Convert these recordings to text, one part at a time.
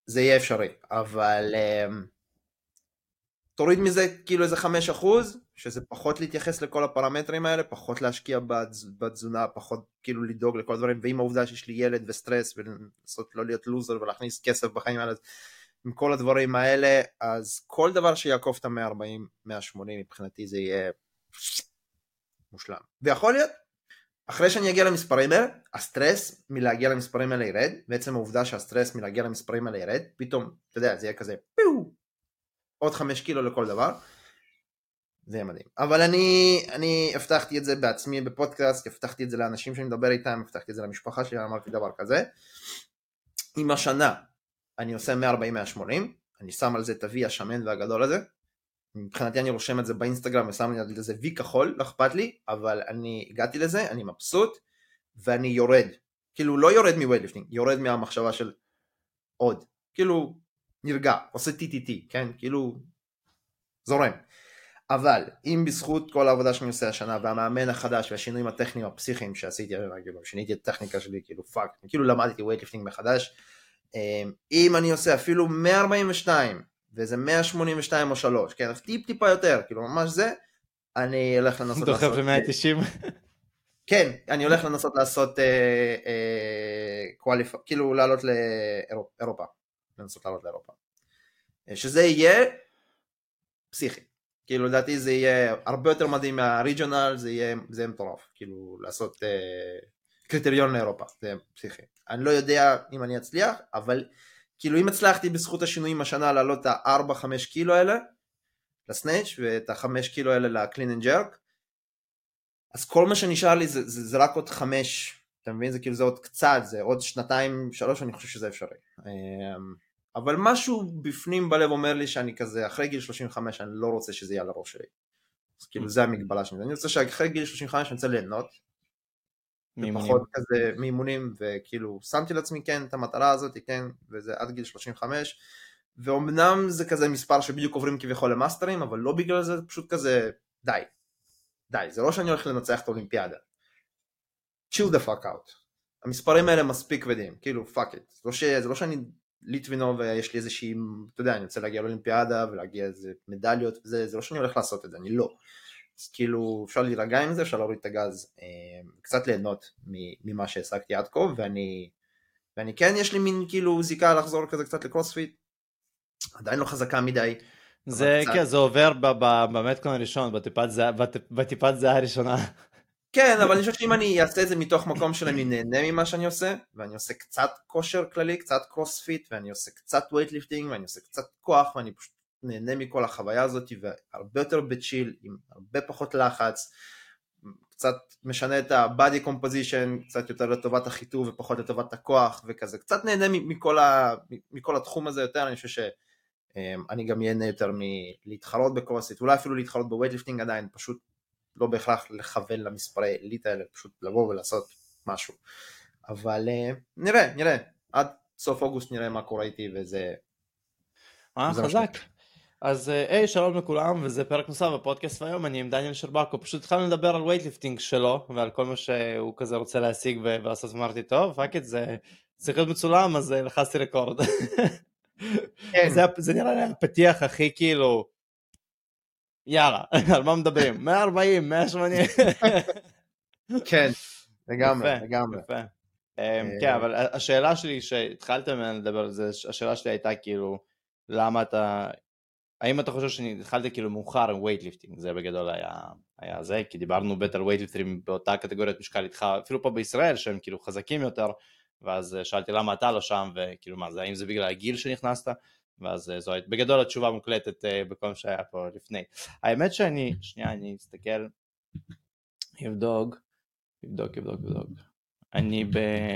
זה יהיה אפשרי, אבל תוריד מזה כאילו איזה 5%, שזה פחות להתייחס לכל הפרמטרים האלה, פחות להשקיע בתזונה, פחות כאילו לדאוג לכל הדברים, ועם העובדה שיש לי ילד וסטרס, ולנסות לא להיות לוזר ולהכניס כסף בחיים האלה, עם כל הדברים האלה, אז כל דבר שיעקוף את ה-140, 180 מבחינתי זה יהיה מושלם. ויכול להיות, אחרי שאני אגיע למספרים האלה, הסטרס מלהגיע למספרים האלה ירד, בעצם העובדה שהסטרס מלהגיע למספרים האלה ירד, פתאום, אתה יודע, זה יהיה כזה, עוד 5 קילו לכל דבר, זה יהיה מדהים. אבל אני הבטחתי את זה בעצמי בפודקאסט, הבטחתי את זה לאנשים שאני מדבר איתם, הבטחתי את זה למשפחה שלי, אמרתי דבר כזה, אם השנה אני עושה 140-180, אני שם על זה את ה-V השמן והגדול הזה, מבחינתי אני רושם את זה באינסטגרם, ושם לי על זה V כחול, לא אכפת לי, אבל אני הגעתי לזה, אני מבסוט, ואני יורד, כאילו לא יורד מווייטליפטינג, יורד מהמחשבה של עוד, כאילו נרגע, עושה TTT, כן, כאילו זורם. אבל אם בזכות כל העבודה שאני עושה השנה, והמאמן החדש, והשינויים הטכניים הפסיכיים שעשיתי, שיניתי את הטכניקה שלי, כאילו פאק, כאילו למדתי ווייטליפטינג מחדש, אם אני עושה אפילו 142, וזה 182 או 3, כן, טיפה יותר, כאילו ממש זה, אני הולך לנסות דוחף ל-190. כן, אני הולך לנסות לעשות כאילו לעלות לאירופה, לנסות לעלות לאירופה, שזה יהיה פסיכי, כאילו לדעתי זה יהיה הרבה יותר מדהים מהריג'ונל, זה יהיה מטורף, כאילו לעשות קריטריון לאירופה, זה פסיכי. אני לא יודע אם אני אצליח, אבל כאילו אם הצלחתי בזכות השינויים השנה לעלות את ה-4-5 קילו האלה לסנאץ' ואת ה-5 קילו האלה לקלין אנד ג'רק, אז כל מה שנשאר לי זה רק עוד 5, אתה מבין? זה כאילו זה עוד קצת, זה עוד 2-3, אני חושב שזה אפשרי. אבל משהו בפנים בלב אומר לי שאני כזה, אחרי גיל 35 אני לא רוצה שזה יהיה על הראש שלי. אז כאילו זה המגבלה שלי. אני רוצה שאחרי גיל 35 אני רוצה ליהנות, ופחות כזה מאימונים, וכאילו שמתי לעצמי כן את המטרה הזאת, כן, וזה עד גיל 35, ואומנם זה כזה מספר שבדיוק עוברים כביכול למאסטרים, אבל לא בגלל זה, זה פשוט כזה, די, זה לא שאני הולך לנצח את האולימפיאדה. chill the fuck out. המספרים האלה מספיק כבדים, כאילו fuck it. זה לא שאני ליטווינו ויש לי איזושהי, אתה יודע, אני רוצה להגיע לאולימפיאדה ולהגיע איזה מדליות, זה לא שאני הולך לעשות את זה, אני לא. אז כאילו אפשר להירגע עם זה, אפשר להוריד את הגז, קצת ליהנות ממה שהעסקתי עד כה, ואני כן, יש לי מין כאילו זיקה לחזור כזה קצת לקרוספיט, עדיין לא חזקה מדי. זה כן, זה עובר במתכון הראשון, בטיפת זהה הראשונה. כן, אבל אני חושב שאם אני אעשה את זה מתוך מקום שאני נהנה ממה שאני עושה, ואני עושה קצת כושר כללי, קצת קרוספיט, ואני עושה קצת ווייטליפטינג, ואני עושה קצת כוח, ואני פשוט נהנה מכל החוויה הזאת, והרבה יותר בצ'יל, עם הרבה פחות לחץ, קצת משנה את ה-body composition, קצת יותר לטובת החיטוב ופחות לטובת הכוח, וכזה, קצת נהנה מכל התחום הזה יותר, אני חושב שאני גם ייהנה יותר מלהתחרות בקרוספיט, אולי אפילו להתחרות בווייטליפטינג עדיין, פשוט לא בהכרח לכוון למספרי אליט האלה, פשוט לבוא ולעשות משהו. אבל נראה, עד סוף אוגוסט נראה מה קורה איתי, וזה... חזק. אז שלום לכולם, וזה פרק נוסף בפודקאסט, והיום אני עם דניאל שרבקו, פשוט התחלנו לדבר על ווייטליפטינג שלו, ועל כל מה שהוא כזה רוצה להשיג ולעשות, אמרתי, טוב, פאקט, זה צריך להיות מצולם, אז לחסתי רקורד. זה נראה לי הפתיח הכי כאילו, יאללה, על מה מדברים? 140, 180. כן, לגמרי. כן, אבל השאלה שלי שהתחלתם לדבר על זה, השאלה שלי הייתה כאילו, למה אתה, האם אתה חושב שהתחלתי כאילו מאוחר עם ווייטליפטינג? זה בגדול היה זה, כי דיברנו בטח על ווייטליפטרים באותה קטגוריית משקל איתך, אפילו פה בישראל שהם כאילו חזקים יותר, ואז שאלתי למה אתה לא שם, וכאילו מה זה, האם זה בגלל הגיל שנכנסת? ואז זו בגדול התשובה מוקלטת בכל מה שהיה פה לפני. האמת שאני, שנייה, אני אסתכל, יבדוק, אני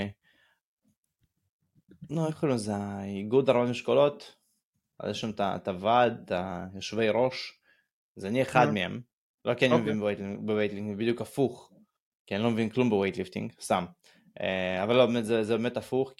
איך קוראים לזה, איגוד הרבנים אשכולות, אז יש שם את הוועד, היושבי ראש, אז אני אחד מהם, לא כי אני מבין בווייטליפטינג, בדיוק הפוך, כי אני לא מבין כלום בווייטליפטינג, סתם, אבל לא, זה באמת הפוך,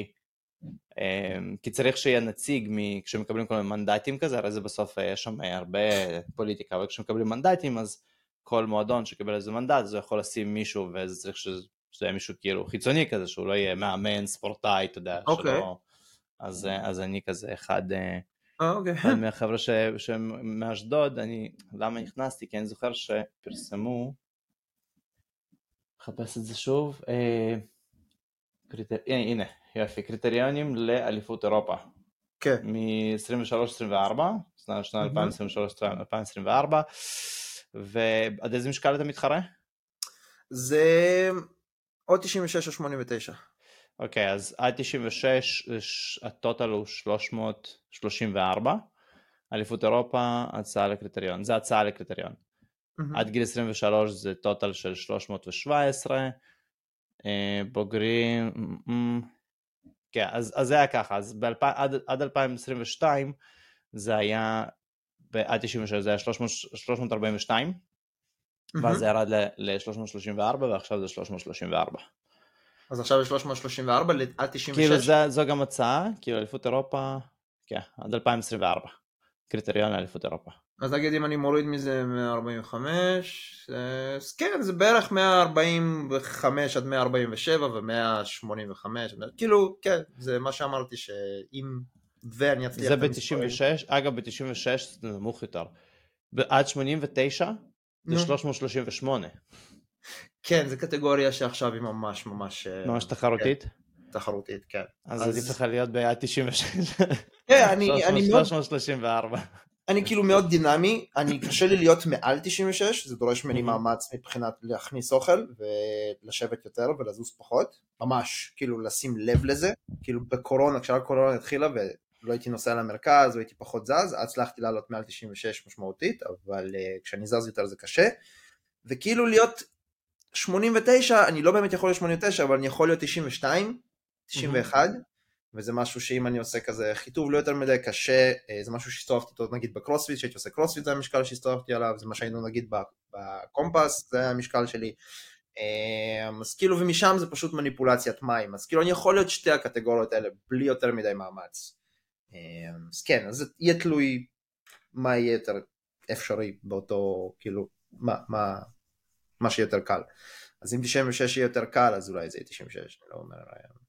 כי צריך שיהיה נציג כשמקבלים כל מיני מנדטים כזה, הרי זה בסוף יש שם הרבה פוליטיקה, אבל כשמקבלים מנדטים, אז כל מועדון שקבל איזה מנדט, זה יכול לשים מישהו, וזה צריך שזה יהיה מישהו כאילו חיצוני כזה, שהוא לא יהיה מאמן, ספורטאי, אתה יודע, שלא... אז אני כזה אחד אוקיי. מהחבר'ה שהם מאשדוד. למה נכנסתי? כי אני זוכר שפרסמו, חפש את זה שוב, הנה, יופי, קריטריונים לאליפות אירופה. כן. מ-23-24, שנה 2023-2024, ועד איזה משקל אתה מתחרה? זה או 96 או 89. אוקיי, אז עד 96 הטוטל הוא 334, אליפות אירופה, הצעה לקריטריון, זה הצעה לקריטריון. עד גיל 23 זה טוטל של 317, בוגרים, כן, אז זה היה ככה, אז עד 2022 זה היה, עד 96 זה היה 342, ואז זה ירד ל-334, ועכשיו זה 334. אז עכשיו זה 334 עד 96? כאילו זו גם הצעה, כאילו אליפות אירופה, כן, עד 2024, קריטריון לאליפות אירופה. אז נגיד אם אני מוריד מזה 145, אז כן, זה בערך 145 עד 147 ו-185, כאילו, כן, זה מה שאמרתי שאם, ואני אצליח... זה ב-96, אגב ב-96 זה נמוך יותר, עד 89 זה 338. כן, זה קטגוריה שעכשיו היא ממש תחרותית? תחרותית, כן. אז עדיף לך להיות בעד 96. כן, אני 334. אני כאילו מאוד דינמי, קשה לי להיות מעל 96, זה דורש ממני מאמץ מבחינת להכניס אוכל ולשבת יותר ולזוז פחות, ממש כאילו לשים לב לזה, כאילו בקורונה, כשהקורונה התחילה ולא הייתי נוסע למרכז והייתי פחות זז, הצלחתי לעלות מעל 96 משמעותית, אבל כשאני זז יותר זה קשה, וכאילו להיות 89, אני לא באמת יכול להיות 89, אבל אני יכול להיות 92, 91, וזה משהו שאם אני עושה כזה חיתוב לא יותר מדי קשה, זה משהו שהסתובבתי אותו נגיד בקרוספיט, שהייתי עושה קרוספיט זה המשקל שהסתובבתי עליו, זה מה שהיינו נגיד בקומפס, זה המשקל שלי, אז כאילו ומשם זה פשוט מניפולציית מים, אז כאילו אני יכול להיות שתי הקטגוריות האלה בלי יותר מדי מאמץ, אז כן, אז זה יהיה תלוי מה יהיה יותר אפשרי באותו, כאילו, מה שיהיה יותר קל, אז אם 96 יהיה יותר קל, אז אולי זה יהיה 96, אני לא אומר...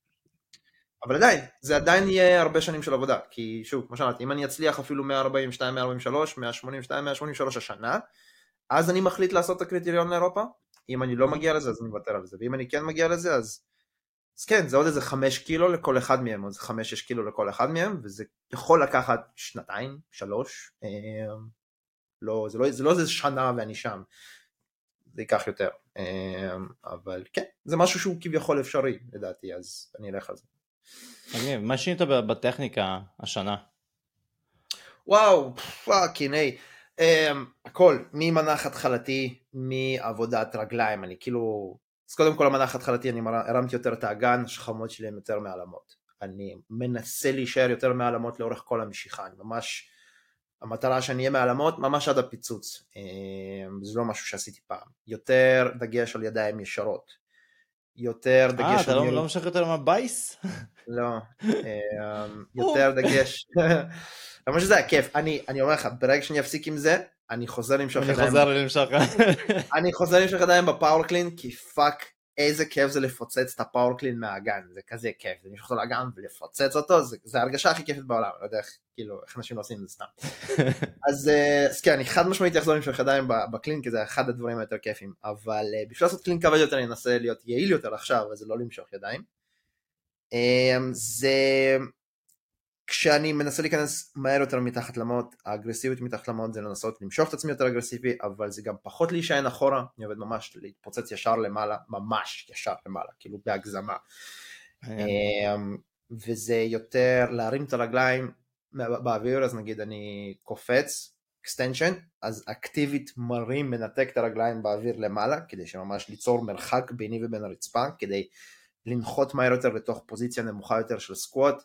אבל עדיין, זה עדיין יהיה הרבה שנים של עבודה, כי שוב, כמו שאמרתי, אם אני אצליח אפילו 142, 143, 182, 183 השנה, אז אני מחליט לעשות את הקריטריון לאירופה, אם אני לא מגיע לזה, אז אני מוותר על זה, ואם אני כן מגיע לזה, אז כן, זה עוד איזה 5 קילו לכל אחד מהם, עוד 5-6 קילו לכל אחד מהם, וזה יכול לקחת 2, 3, זה לא איזה שנה ואני שם, זה ייקח יותר, אבל כן, זה משהו שהוא כביכול אפשרי, לדעתי, אז אני אלך על זה. מה שינית בטכניקה השנה? וואו, פאקינג, הכל, ממנח התחלתי, מעבודת רגליים, אני כאילו, אז קודם כל המנח התחלתי, אני הרמתי יותר את האגן, השכמות שלי הן יותר מעלמות, אני מנסה להישאר יותר מעלמות לאורך כל המשיכה, אני ממש, המטרה שאני אהיה מעלמות, ממש עד הפיצוץ, זה לא משהו שעשיתי פעם, יותר דגש על ידיים ישרות, יותר דגש... אתה לא משך יותר מהבייס? לא, יותר דגש, למה שזה היה כיף, אני אומר לך, ברגע שאני אפסיק עם זה, אני חוזר למשוך ידיים בפאור קלין, כי פאק, איזה כיף זה לפוצץ את הפאור קלין מהאגן, זה כזה כיף, זה למשוך אותו לאגן ולפוצץ אותו, זה ההרגשה הכי כיפת בעולם, לא יודע איך אנשים לא עושים את זה סתם. אז כן, אני חד משמעית אחזור למשוך ידיים בקלין, כי זה אחד הדברים היותר כיפים, אבל בשביל לעשות קלין כבד יותר, אני אנסה להיות יעיל יותר עכשיו, וזה לא למשוך ידיים. זה כשאני מנסה להיכנס מהר יותר מתחת למות, האגרסיביות מתחת למות זה לנסות למשוך את עצמי יותר אגרסיבי, אבל זה גם פחות להישען אחורה, אני עובד ממש להתפוצץ ישר למעלה, ממש ישר למעלה, כאילו בהגזמה, וזה יותר להרים את הרגליים באוויר, אז נגיד אני קופץ, extension, אז אקטיבית מרים, מנתק את הרגליים באוויר למעלה, כדי שממש ליצור מרחק ביני ובין הרצפה, כדי לנחות מהר יותר לתוך פוזיציה נמוכה יותר של סקווט,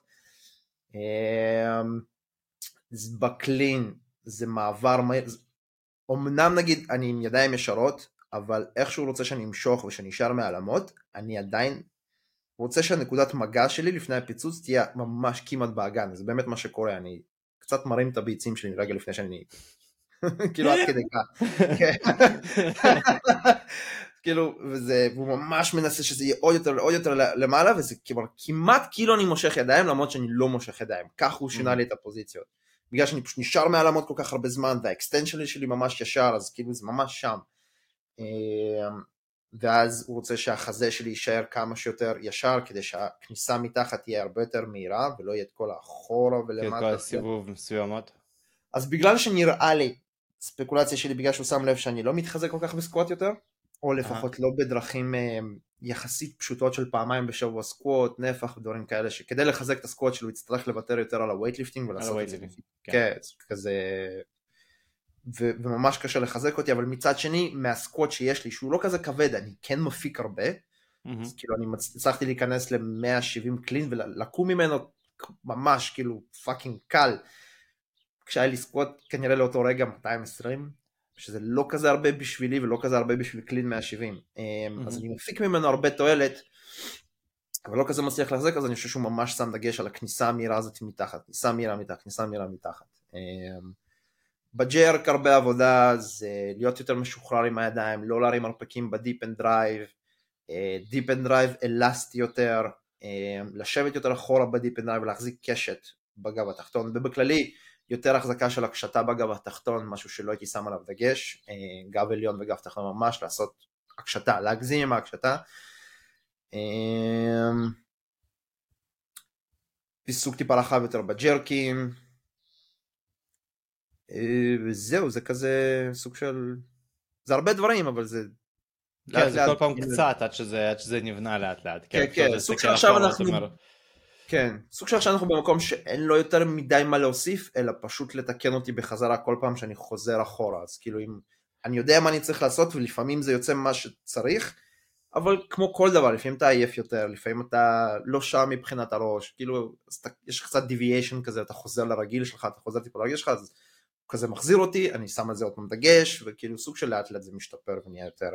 בקלין זה מעבר מהיר, אמנם נגיד אני עם ידיים ישרות, אבל איכשהו רוצה שאני אמשוך ושאני אשאר מעלמות, אני עדיין רוצה שהנקודת מגע שלי לפני הפיצוץ תהיה ממש כמעט באגן, זה באמת מה שקורה, אני קצת מרים את הביצים שלי רגע לפני שאני כאילו עד כדי כך, כאילו, והוא ממש מנסה שזה יהיה עוד יותר למעלה, וזה כמעט כאילו אני מושך ידיים, למרות שאני לא מושך ידיים, כך הוא שינה לי את הפוזיציות, בגלל שאני פשוט נשאר מעל עמוד כל כך הרבה זמן, והאקסטנשן שלי ממש ישר, אז כאילו זה ממש שם, ואז הוא רוצה שהחזה שלי יישאר כמה שיותר ישר, כדי שהכניסה מתחת תהיה הרבה יותר מהירה, ולא יהיה את כל האחורה ולמטה. כל הסיבוב מסוימות. אז בגלל שנראה לי, ספקולציה שלי, בגלל שהוא שם לב שאני לא מתחזק כל כך בסקווט יותר, או לפחות לא בדרכים יחסית פשוטות של פעמיים בשבוע סקווט, נפח ודברים כאלה, שכדי לחזק את הסקווט שלו יצטרך לוותר יותר על הווייטליפטינג, ולעשות את זה כזה, וממש קשה לחזק אותי, אבל מצד שני, מהסקווט שיש לי, שהוא לא כזה כבד, אני כן מפיק הרבה, אז כאילו אני הצלחתי להיכנס ל-170 קלין, ולקום ממנו ממש כאילו פאקינג קל, כשהיה לי סקווט כנראה לאותו רגע 220, שזה לא כזה הרבה בשבילי, ולא כזה הרבה בשביל קלין 170, אז אני מפיק ממנו הרבה תועלת, אבל לא כזה מצליח לחזק, אז אני חושב שהוא ממש שם דגש על הכניסה המהירה הזאת מתחת, כניסה מהירה מתחת. בג'רק הרבה עבודה, זה להיות יותר משוחרר עם הידיים, לא להרים הרפקים בדיפ אנד דרייב, דיפ אנד דרייב אלסטי יותר, לשבת יותר אחורה בדיפ אנד דרייב, ולהחזיק קשת בגב התחתון, ובכללי יותר החזקה של הקשתה בגב התחתון, משהו שלא הייתי שם עליו דגש, גב עליון וגב תחתון ממש, לעשות הקשתה, להגזים עם ההקשתה, פיסוק טיפה רחב יותר בג'רקים, וזהו, זה כזה סוג של, זה הרבה דברים, אבל זה כן, זה כל פעם קצת עד שזה נבנה לאט לאט. כן, סוג שעכשיו אנחנו, כן, סוג שעכשיו אנחנו במקום שאין לו יותר מדי מה להוסיף, אלא פשוט לתקן אותי בחזרה כל פעם שאני חוזר אחורה, אז כאילו אם אני יודע מה אני צריך לעשות, ולפעמים זה יוצא מה שצריך, אבל כמו כל דבר, לפעמים אתה עייף יותר, לפעמים אתה לא שם מבחינת הראש, כאילו יש קצת deviation כזה, אתה חוזר לרגיל שלך, אתה חוזר טיפה לרגיל שלך, אז כזה מחזיר אותי, אני שם על זה עוד פעם דגש, וכאילו סוג של לאט לאט זה משתפר ונהיה יותר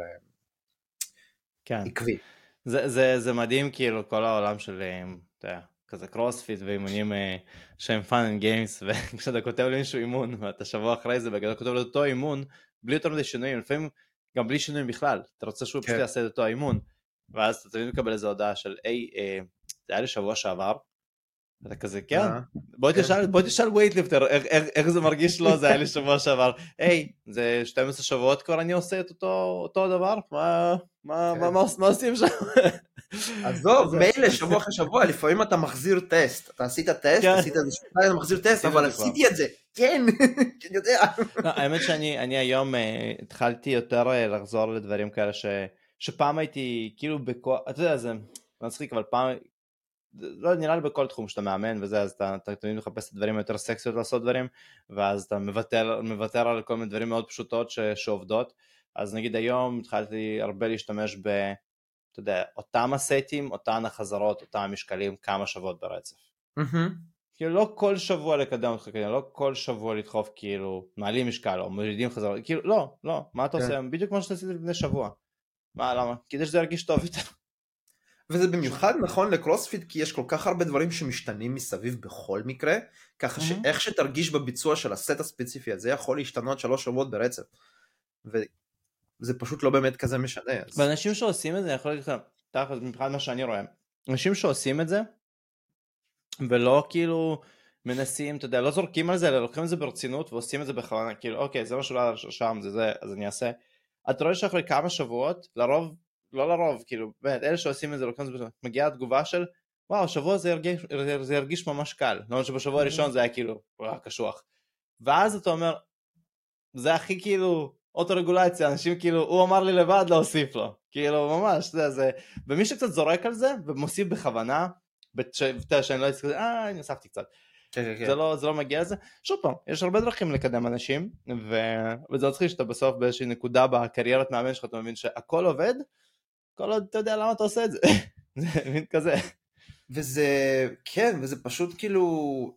עקבי. זה מדהים כאילו כל העולם של כזה קרוספיט ואימונים שהם fun and games, וכשאתה כותב למישהו אימון, ואתה שבוע אחרי זה, וכשאתה כותב לאותו אימון, בלי יותר מדי שינויים, לפעמים גם בלי שינויים בכלל, אתה רוצה שהוא פשוט יעשה את אותו האימון, ואז אתה תמיד מקבל איזו הודעה של, זה היה לי שבוע שעבר, אתה כזה, כן, בוא תשאל ווייטליפטר, איך זה מרגיש לו, זה היה לי שבוע שעבר, זה 12 שבועות כבר אני עושה את אותו דבר, מה עושים שם? עזוב, מילא שבוע אחרי שבוע, לפעמים אתה מחזיר טסט, אתה עשית טסט, עשית איזה שבוע, אתה מחזיר טסט, אבל עשיתי את זה, כן, אני יודע. האמת שאני היום התחלתי יותר לחזור לדברים כאלה, שפעם הייתי כאילו אתה יודע, זה מצחיק, אבל פעם, לא נראה לי בכל תחום שאתה מאמן וזה, אז אתה תמיד מחפש את הדברים היותר סקסיות לעשות דברים, ואז אתה מוותר על כל מיני דברים מאוד פשוטות שעובדות, אז נגיד היום התחלתי הרבה להשתמש אתה יודע, אותם הסטים, אותן החזרות, אותם המשקלים, כמה שבועות ברצף. כאילו לא כל שבוע לקדם אותך, לא כל שבוע לדחוף כאילו מעלים משקל או מורידים חזרות, כאילו לא, מה אתה עושה? בדיוק כמו שאתה עשית לפני שבוע. למה? כדי שזה ירגיש טוב יותר. וזה במיוחד נכון לקרוספיט, כי יש כל כך הרבה דברים שמשתנים מסביב בכל מקרה, ככה שאיך שתרגיש בביצוע של הסט הספציפי הזה, יכול להשתנות 3 שבועות ברצף. וזה פשוט לא באמת כזה משנה. ואנשים שעושים את זה, יכול להגיד לך, מבחינת מה שאני רואה, אנשים שעושים את זה, ולא כאילו מנסים, אתה יודע, לא זורקים על זה, אלא לוקחים את זה ברצינות, ועושים את זה בכוונה, כאילו, אוקיי, זה משהו לא שם, זה, אז אני אעשה. אתה רואה שאחרי כמה שבועות, לרוב, לא לרוב, כאילו, באמת, אלה שעושים את זה, לוקחים את זה, מגיעה התגובה של, וואו, שבוע זה ירגיש ממש קל, למרות שבשבוע הראשון זה היה כאילו, קשוח. ואז אתה אומר, זה הכי כאילו, אוטורגולציה, אנשים כאילו, הוא אמר לי לבד להוסיף לו, כאילו, ממש, זה, ומי שקצת זורק על זה, ומוסיף בכוונה, שאני לא אצטרך, אני הוספתי קצת, זה לא מגיע לזה, שוב פעם, יש הרבה דרכים לקדם אנשים, וזה מצחיק שאתה בסוף באיזושהי נקודה בקריירת מאמן שלך, אתה מבין שהכל עובד, כל עוד אתה יודע למה אתה עושה את זה, זה מין כזה. וזה, כן, וזה פשוט כאילו,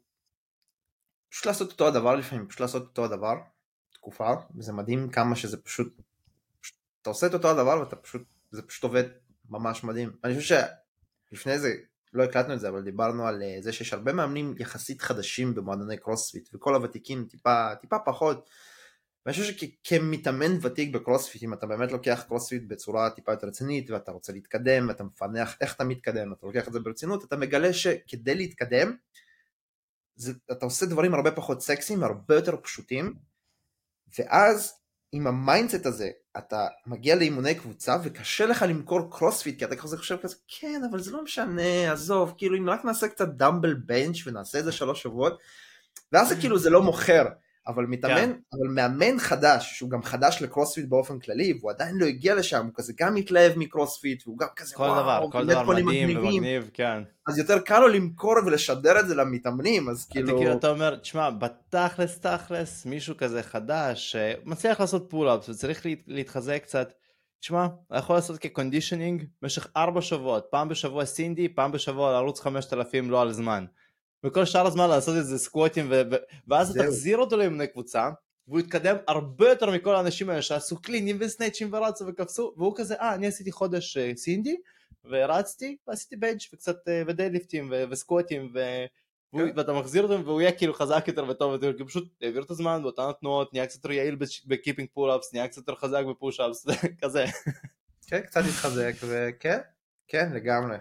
פשוט לעשות אותו הדבר לפעמים, פשוט לעשות אותו הדבר, תקופה, וזה מדהים כמה שזה פשוט, אתה עושה את אותו הדבר, זה פשוט עובד ממש מדהים. אני חושב שלפני זה, לא הקלטנו את זה, אבל דיברנו על זה שיש הרבה מאמנים יחסית חדשים במועדוני קרוספיט, וכל הוותיקים טיפה פחות, ואני חושב שכמתאמן ותיק בקרוספיט, אם אתה באמת לוקח קרוספיט בצורה טיפה יותר רצינית, ואתה רוצה להתקדם, ואתה מפנח איך אתה מתקדם, אתה לוקח את זה ברצינות, אתה מגלה שכדי להתקדם, אתה עושה דברים הרבה פחות סקסיים, הרבה יותר פשוטים, ואז עם המיינדסט הזה, אתה מגיע לאימוני קבוצה, וקשה לך למכור קרוספיט, כי אתה כזה חושב כזה, כן, אבל זה לא משנה, עזוב, כאילו אם רק נעשה קצת דמבל בנץ' ונעשה את זה 3 שבועות, ואז זה כאילו זה לא מוכר, אבל מתאמן, אבל מאמן חדש, שהוא גם חדש לקרוספיט באופן כללי, והוא עדיין לא הגיע לשם, הוא כזה גם מתלהב מקרוספיט, והוא גם כזה וואו, כל דבר מדהים ומגניב, כן. אז יותר קל לו למכור ולשדר את זה למתאמנים, אז כאילו... אתה אומר, תשמע, בתכלס, מישהו כזה חדש, מצליח לעשות פול-אפס, וצריך להתחזק קצת, תשמע, אתה יכול לעשות כקונדישנינג, במשך 4 שבועות, פעם בשבוע סינדי, פעם בשבוע לערוץ 5000 לא על זמן. וכל שאר הזמן לעשות את זה סקווטים, ואז אתה תחזיר אותו לאמני קבוצה, והוא יתקדם הרבה יותר מכל האנשים האלה שעשו קלינים וסנאצ'ים ורצו וקפסו, והוא כזה, אני עשיתי חודש סינדי, ורצתי, ועשיתי בנץ' וקצת ודייליפטים וסקווטים, ואתה מחזיר אותם, והוא יהיה כאילו חזק יותר וטוב יותר, כי פשוט העביר את הזמן באותן התנועות, נהיה קצת יותר יעיל בקיפינג פול-אפס, נהיה קצת יותר חזק בפוש-אפס, כזה. כן, קצת התחזק, וכן, כן, לגמרי.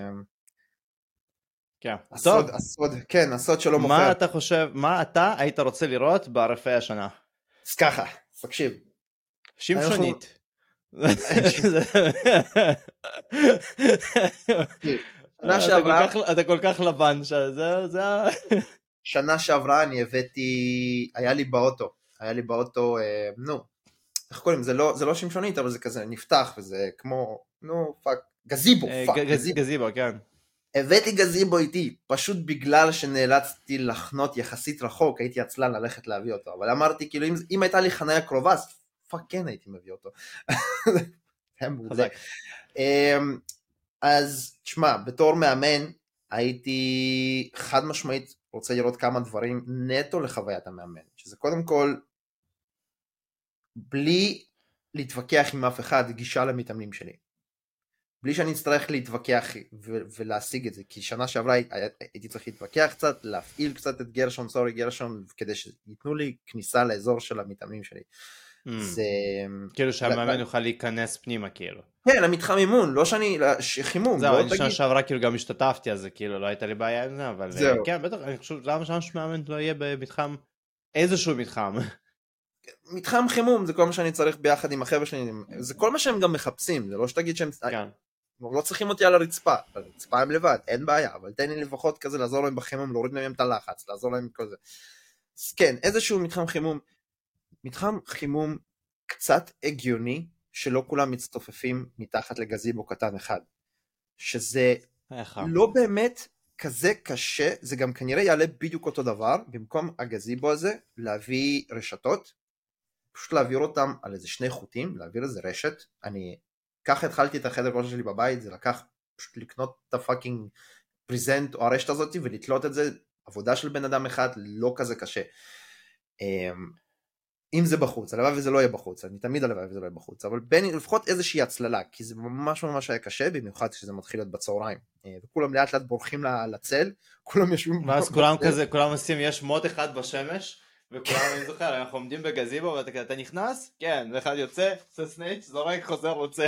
הסוד שלא מוכר. מה אתה חושב, מה אתה היית רוצה לראות בערפי השנה? אז ככה, תקשיב. שמשונית. אתה כל כך לבן, שנה שעברה אני הבאתי, היה לי באוטו, איך קוראים, זה לא שמשונית, אבל זה כזה נפתח, וזה כמו, גזיבו, כן. הבאתי גזיבו איתי, פשוט בגלל שנאלצתי לחנות יחסית רחוק, הייתי עצלן ללכת להביא אותו, אבל אמרתי, כאילו, אם הייתה לי חניה קרובה, אז כן הייתי מביא אותו. אז, תשמע, בתור מאמן, הייתי חד משמעית רוצה לראות כמה דברים נטו לחוויית המאמן, שזה קודם כל, בלי להתווכח עם אף אחד, גישה למתאמנים שלי. בלי שאני אצטרך להתווכח ולהשיג את זה, כי שנה שעברה הייתי צריך להתווכח קצת, להפעיל קצת את גרשון, כדי שיתנו לי כניסה לאזור של המתאמנים שלי. כאילו שהמאמן יוכל להיכנס פנימה כאילו. כן, למתחם אימון, לא שאני, חימום. זהו, אני שנה שעברה כאילו גם השתתפתי, אז כאילו לא הייתה לי בעיה עם זה, אבל כן, בטח, אני חושב, למה שנה שמאמן לא יהיה במתחם, איזשהו מתחם? מתחם חימום, זה כל מה שאני צריך ביחד עם החבר'ה שלי, זה כל מה שהם גם מחפשים, זה לא שתגיד שהם... לא צריכים אותי על הרצפה הם לבד, אין בעיה, אבל תן לי לפחות כזה לעזור להם בחימום, להוריד מהם את הלחץ, לעזור להם כזה. אז כן, איזשהו מתחם חימום קצת הגיוני, שלא כולם מצטופפים מתחת לגזיבו קטן אחד, שזה לא באמת כזה קשה, זה גם כנראה יעלה בדיוק אותו דבר, במקום הגזיבו הזה, להביא רשתות, פשוט להעביר אותם על איזה 2 חוטים, להעביר איזה רשת, ככה התחלתי את החדר כושר שלי בבית, זה לקח פשוט לקנות את הפאקינג פריזנט או הרשת הזאת ולתלות את זה, עבודה של בן אדם אחד לא כזה קשה. אם זה בחוץ, הלוואי וזה לא יהיה בחוץ, אני תמיד הלוואי וזה לא יהיה בחוץ, אבל לפחות איזושהי הצללה, כי זה ממש היה קשה, במיוחד כשזה מתחיל להיות בצהריים, וכולם לאט לאט בורחים לצל, כולם יושבים... ואז כולם עושים, יש מוט אחד בשמש, וכולם, אני זוכר, אנחנו עומדים בגזיבו, ואתה נכנס? כן, ואחד יוצא, עושה סנייץ', זורק, חוזר, רוצה.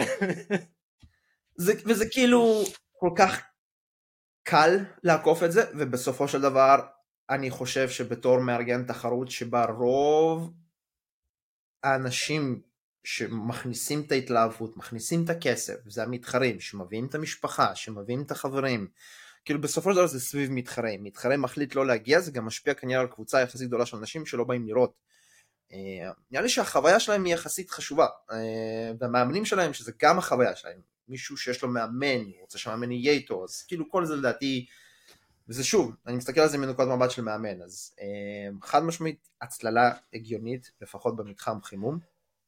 וזה כאילו כל כך קל לעקוף את זה, ובסופו של דבר, אני חושב שבתור מארגן תחרות שבה רוב האנשים שמכניסים את ההתלהבות, מכניסים את הכסף, זה המתחרים, שמביאים את המשפחה, שמביאים את החברים, כאילו בסופו של דבר זה סביב מתחרה מחליט לא להגיע, זה גם משפיע כנראה על קבוצה יחסית גדולה של אנשים שלא באים לראות. נראה לי שהחוויה שלהם היא יחסית חשובה, והמאמנים שלהם, שזה גם החוויה שלהם, מישהו שיש לו מאמן, הוא רוצה שהמאמן יהיה איתו, אז כאילו כל זה לדעתי, וזה שוב, אני מסתכל על זה מנקודת מבט של מאמן, אז חד משמעית הצללה הגיונית, לפחות במתחם חימום.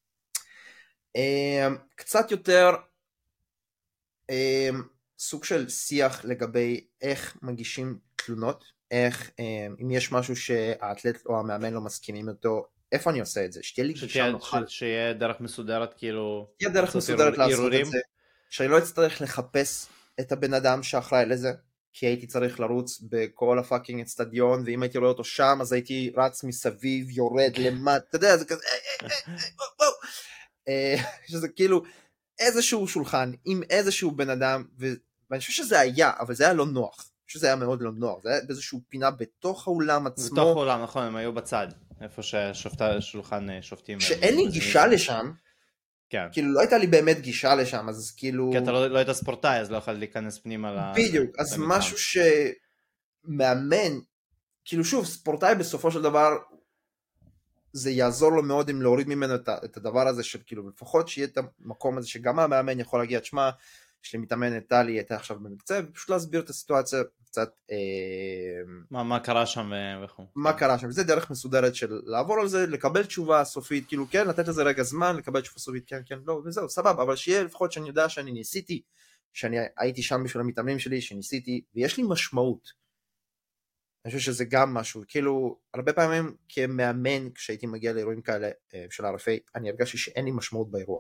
קצת יותר סוג של שיח לגבי איך מגישים תלונות, איך, אם יש משהו שהאתלט או המאמן לא מסכימים אותו, איפה אני עושה את זה? שתהיה לי גישה נוחה. שיהיה דרך מסודרת כאילו... תהיה דרך מסודרת לעשות את זה, שאני לא אצטרך לחפש את הבן אדם שאחראי לזה, כי הייתי צריך לרוץ בכל הפאקינג אצטדיון, ואם הייתי רואה אותו שם, אז הייתי רץ מסביב, יורד למטה, אתה יודע, זה כזה, שזה כאילו איזשהו שולחן עם איזשהו בן אדם, ואני חושב שזה היה, אבל זה היה לא נוח, אני חושב שזה היה מאוד לא נוח, זה היה באיזשהו פינה בתוך האולם עצמו. בתוך האולם, נכון, הם היו בצד, איפה ששולחן שופטים. שאין לי גישה לשם, כן. כאילו לא הייתה לי באמת גישה לשם, אז כאילו... כי אתה לא היית ספורטאי, אז לא יכול להיכנס פנימה. בדיוק, אז משהו שמאמן, כאילו שוב, ספורטאי בסופו של דבר, זה יעזור לו מאוד אם להוריד ממנו את הדבר הזה, של כאילו לפחות שיהיה את המקום הזה, שגם המאמן יכול להגיע, תשמע, יש לי מתאמנת טלי, הייתה עכשיו במקצה, ופשוט להסביר את הסיטואציה קצת... מה קרה שם וכו'. מה קרה שם, וזה דרך מסודרת של לעבור על זה, לקבל תשובה סופית, כאילו כן, לתת לזה רגע זמן, לקבל תשובה סופית, כן, כן, לא, וזהו, סבבה, אבל שיהיה לפחות שאני יודע שאני ניסיתי, שאני הייתי שם בשביל המתאמנים שלי, שניסיתי, ויש לי משמעות. אני חושב שזה גם משהו, כאילו, הרבה פעמים כמאמן, כשהייתי מגיע לאירועים כאלה של RFA, אני הרגשתי שאין לי משמעות באירוע.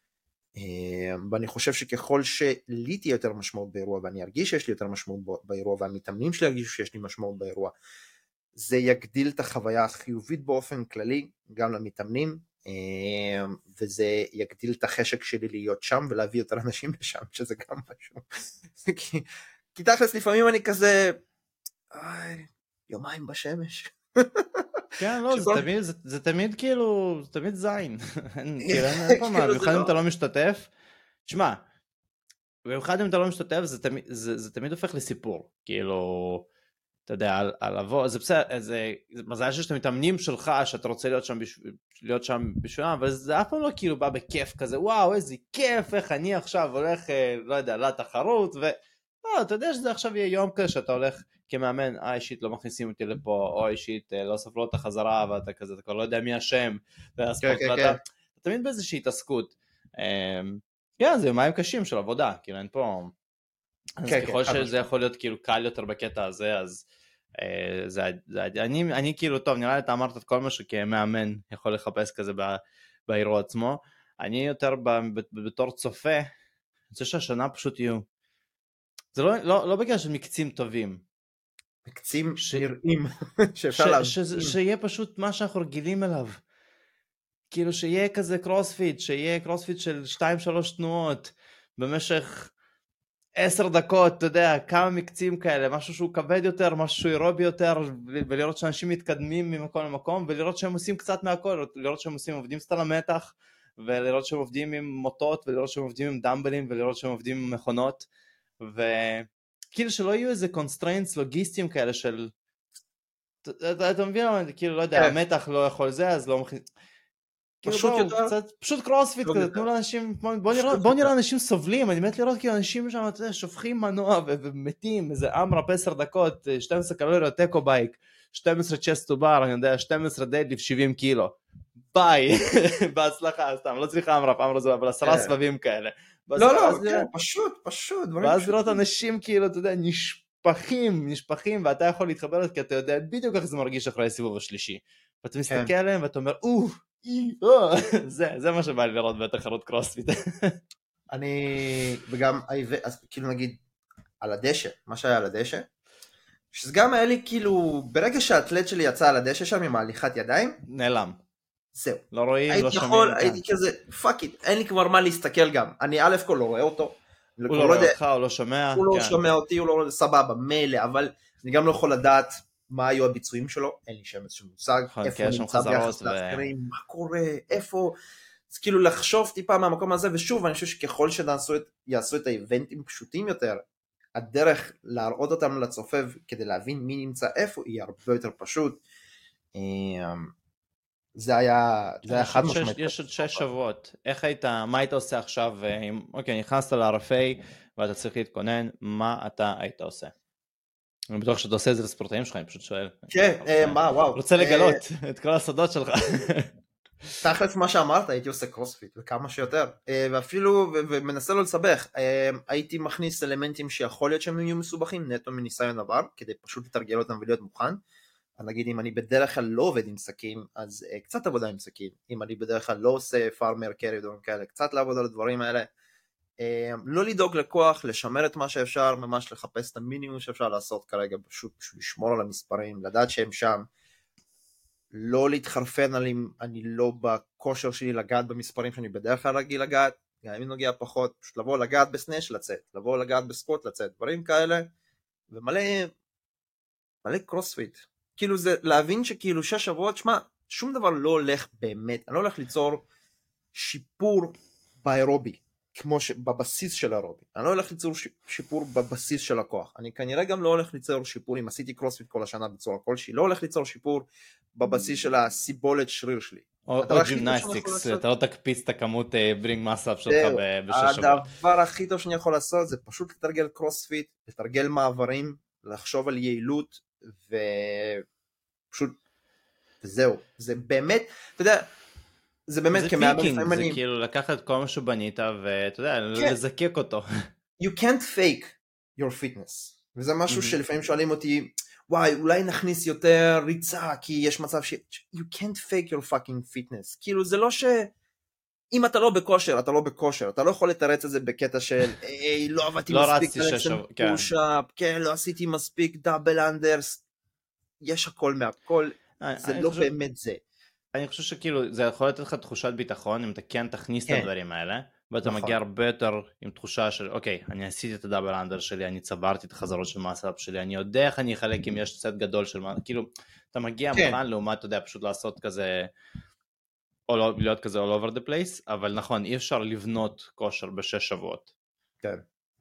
ואני חושב שככל שלי תהיה יותר משמעות באירוע, ואני ארגיש שיש לי יותר משמעות באירוע, והמתאמנים שלי ירגישו שיש לי משמעות באירוע, זה יגדיל את החוויה החיובית באופן כללי, גם למתאמנים, וזה יגדיל את החשק שלי להיות שם, ולהביא יותר אנשים לשם, שזה גם משהו. כי תכלס לפעמים אני כזה, יומיים בשמש. כן, לא, זה תמיד כאילו, זה תמיד זין. אין פה מה, במיוחד אם אתה לא משתתף. תשמע, במיוחד אם אתה לא משתתף, זה תמיד הופך לסיפור. כאילו, אתה יודע, על לבוא, זה בסדר, זה מזל שיש את המתאמנים שלך, שאתה רוצה להיות שם בשבילם, אבל זה אף פעם לא כאילו בא בכיף כזה, וואו, איזה כיף, איך אני עכשיו הולך, לא יודע, לתחרות, אתה יודע שזה עכשיו יהיה יום כזה שאתה הולך כמאמן, אישית לא מכניסים אותי לפה, או אישית לא ספרו את החזרה, ואתה כזה, אתה כבר לא יודע מי השם, ואתה תמיד באיזושהי התעסקות. כן, זה יומיים קשים של עבודה, כאילו אין פה... אז ככל שזה יכול להיות כאילו קל יותר בקטע הזה, אז אני כאילו, טוב, נראה לי אתה אמרת את כל מה שכמאמן יכול לחפש כזה באירוע עצמו, אני יותר בתור צופה, אני חושב שהשנה פשוט יהיו, זה לא בגלל של מקצים טובים. מקצים נראים שאפשר להבין. שיהיה פשוט מה שאנחנו רגילים אליו. כאילו שיהיה כזה קרוספיט, שיהיה קרוספיט של 2-3 תנועות, במשך 10 דקות, אתה יודע, כמה מקצים כאלה, משהו שהוא כבד יותר, משהו שהוא אירובי יותר, ולראות שאנשים מתקדמים ממקום למקום, ולראות שהם עושים קצת מהכל, לראות שהם עובדים סטל המתח, ולראות שהם עובדים עם מוטות, ולראות שהם עובדים עם דמבלים, ולראות שהם עובדים עם מכונות, וכאילו שלא יהיו איזה קונסטריינטס לוגיסטיים כאלה של, אתה מבין, כאילו לא יודע, המתח לא יכול זה, אז לא מכניס, פשוט קרוספיט כזה, תנו לאנשים, בוא נראה אנשים סובלים, אני מת לראות כאילו אנשים שם, אתה יודע, שופכים מנוע ומתים, איזה אמרפ 10 דקות, 12 קלוריות, טקו בייק, 12 צ'סט טו בר, אני יודע, 12 דדליפט 70 קילו, ביי, בהצלחה, סתם, לא צריך אמרפ זה, אבל 10 סבבים כאלה. לא, פשוט. ואז לראות אנשים כאילו, אתה יודע, נשפכים, ואתה יכול להתחבר לזה, כי אתה יודע בדיוק איך זה מרגיש אחרי הסיבוב השלישי. ואתה מסתכל עליהם ואתה אומר, זה מה שבא לי לראות בתחרות קרוספיט. וגם, כאילו נגיד, על הדשא, מה שהיה על הדשא, שזה גם היה לי כאילו, ברגע שהאתלט שלי יצא על הדשא שם עם ההליכת ידיים, נעלם. זהו. לא רואים, לא שומעים. הייתי כזה, פאק איט, אין לי כבר מה להסתכל גם. אני א' כל לא רואה אותו. הוא לא רואה אותך, הוא לא שומע. הוא לא שומע אותי, הוא לא סבבה, מילא, אבל אני גם לא יכול לדעת מה היו הביצועים שלו, אין לי שם איזשהו מושג, איפה הוא נמצא ביחס לאחרים, מה קורה, איפה, אז כאילו לחשוב טיפה מהמקום הזה, ושוב, אני חושב שככל שיעשו את האיבנטים פשוטים יותר, הדרך להראות אותם לצופה, כדי להבין מי נמצא איפה, היא הרבה יותר פשוט. זה היה חד משמעית. יש עוד 6 שבועות, מה היית עושה עכשיו, אוקיי, נכנסת ל-RFA, ואתה צריך להתכונן, מה אתה היית עושה? אני בטוח שאתה עושה את זה לספורטאים שלך, אני פשוט שואל. כן, וואו. רוצה לגלות את כל הסודות שלך. תכלס מה שאמרת, הייתי עושה קרוספיט, וכמה שיותר. ואפילו, ומנסה לא לסבך, הייתי מכניס אלמנטים שיכול להיות שהם יהיו מסובכים, נטו מניסיון עבר, כדי פשוט לתרגל אותם ולהיות מוכן. נגיד, אם אני בדרך כלל לא עובד עם סכין, אז קצת עבודה עם סכין. אם אני בדרך כלל לא עושה פארמר קרי ודברים כאלה, קצת לעבוד על הדברים האלה. לא לדאוג לכוח, לשמר את מה שאפשר, ממש לחפש את המינימום שאפשר לעשות כרגע, פשוט לשמור על המספרים, לדעת שהם שם, לא להתחרפן על אם אני לא בכושר שלי לגעת במספרים שאני בדרך כלל רגיל לגעת, גם אם נוגע פחות, פשוט לבוא לגעת בסנש לצאת, לבוא לגעת בסקוט לצאת, דברים כאלה, ומלא קרוספיט, כאילו זה להבין שכאילו 6 שבועות, שמה, שום דבר לא הולך באמת, אני לא הולך ליצור שיפור באירובי, כמו בבסיס של האירובי, אני לא הולך ליצור שיפור בבסיס של הכוח, אני כנראה גם לא הולך ליצור שיפור, אם עשיתי קרוספיט כל השנה בצורה כלשהי, לא הולך ליצור שיפור בבסיס של הסיבולת שריר שלי. או ג'ימנסטיקס, אתה לא תקפיץ את הכמות ברינג מסאפ שלך בשש שבוע. הדבר הכי טוב שאני יכול לעשות זה פשוט לתרגל קרוספיט, לתרגל מעברים, לחשוב על יעילות, ופשוט וזהו, זה באמת, אתה יודע, זה באמת פייקינג, זה כאילו לקחת כל מה שבנית ואתה יודע, לזקק אותו. You can't fake your fitness, וזה משהו שלפעמים שואלים אותי, וואי, אולי נכניס יותר ריצה, כי יש מצב you can't fake your fucking fitness, כאילו זה לא אם אתה לא בכושר, אתה לא בכושר, אתה לא יכול לתרץ את זה בקטע של, לא עבדתי מספיק, כן, לא עשיתי מספיק דאבל אנדרס, יש הכל מהכל, זה לא באמת זה. אני חושב שכאילו זה יכול לתת לך תחושת ביטחון אם אתה כן תכניס את הדברים האלה, ואתה מגיע הרבה יותר עם תחושה של אוקיי, אני עשיתי את הדאבל אנדר שלי, אני צברתי את החזרות של מסאפ שלי, אני יודע איך אני אחלק אם יש סט גדול של כאילו, אתה מגיע מוכן לעומת, אתה יודע, פשוט לעשות כזה, או להיות כזה all over the place, אבל נכון, אי אפשר לבנות כושר ב6 שבועות. כן.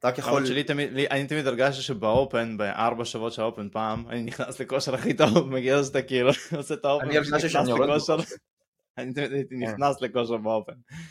אני תמיד הרגשתי שבאופן, ב4 שבועות של האופן פעם, אני נכנס לכושר הכי טוב, מגיע שאתה כאילו, עושה את האופן, אני תמיד הייתי נכנס לכושר באופן.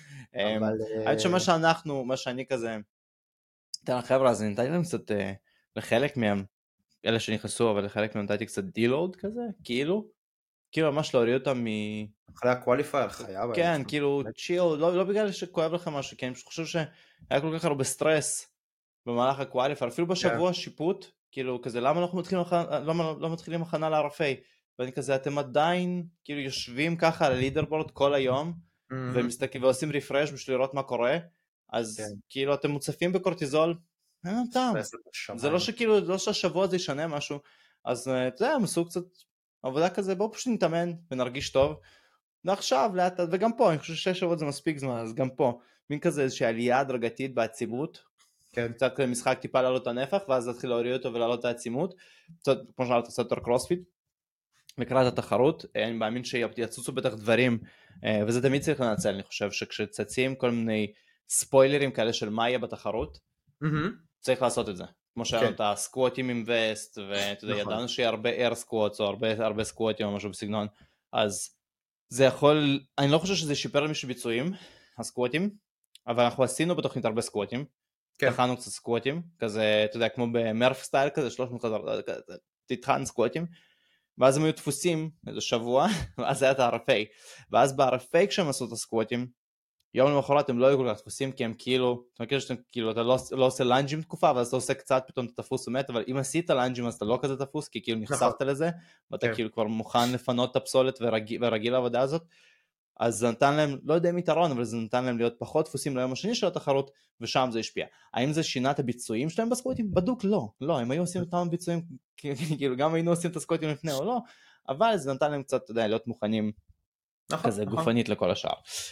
עד מה שאני כזה, תראה חבר'ה, אז אני נתתי להם קצת, לחלק מהם, אלה שנכנסו, אבל לחלק מהם נתתי קצת דילוד כזה, כאילו ממש להוריד אותם אחרי הקואליפייר, חייב. כן, כאילו צ'יל, לא בגלל שכואב לכם משהו, כי אני חושב שהיה כל כך הרבה סטרס במהלך הקואליפייר, אפילו בשבוע שיפוט, כאילו כזה, למה אנחנו לא מתחילים הכנה לערפי? ואני כזה, אתם עדיין כאילו יושבים ככה על הלידרבורד כל היום, ומסתכלים ועושים רפרש בשביל לראות מה קורה, אז כאילו אתם מוצפים בקורטיזול, אין אותם. זה לא שכאילו, לא שהשבוע זה ישנה משהו, אז אתה יודע, הם עשו קצת עבודה כזה, בואו פשוט נתאמן ונרגיש טוב, ועכשיו לאט, וגם פה, אני חושב ש6 שבועות זה מספיק זמן, אז גם פה, מין כזה איזושהי עלייה הדרגתית בעצימות, קצת משחק טיפה לעלות את הנפח, ואז להתחיל להוריד אותו ולעלות את העצימות, כמו שאמרת, קצת יותר קרוספיט, לקראת התחרות, אני מאמין שיצוצו בטח דברים, וזה תמיד צריך לנצל, אני חושב שכשצצים כל מיני ספוילרים כאלה של מה יהיה בתחרות, צריך לעשות את זה, כמו שהיה את הסקווטים עם וסט, ואתה יודע, ידענו שיהיה הרבה אר סקווטס, או הרבה סקווטים או משהו בסגנון, אז זה יכול, אני לא חושב שזה שיפר למישהו ביצועים, הסקווטים, אבל אנחנו עשינו בתוכנית הרבה סקווטים, תחנו קצת סקווטים, כזה, אתה יודע, כמו במרף סטייל כזה, 300 חזר, תתחן סקווטים, ואז הם היו דפוסים איזה שבוע, ואז היה את הערפי, ואז בערפי כשהם עשו את הסקווטים, יום למחרת הם לא היו כל כך דפוסים, כי הם כאילו, אתה מכיר שאתם כאילו, אתה לא עושה לנג'ים תקופה, ואז אתה עושה קצת, פתאום אתה תפוס ומת, אבל אם עשית לנג'ים אז אתה לא כזה תפוס, כי כאילו נחשפת לזה, ואתה כאילו כבר מוכן לפנות את הפסולת ורגיל לעבודה הזאת, אז זה נתן להם, לא יודע אם יתרון, אבל זה נתן להם להיות פחות דפוסים ליום השני של התחרות, ושם זה השפיע. האם זה שינה את הביצועים שלהם בסקווטים? בדוק לא, הם היו עושים אותם ביצועים, כאילו גם היינו עושים את הסקווטים לפני או לא, אבל זה נתן להם קצת, אתה יודע, להיות מוכנים כזה גופנית לכל השאר.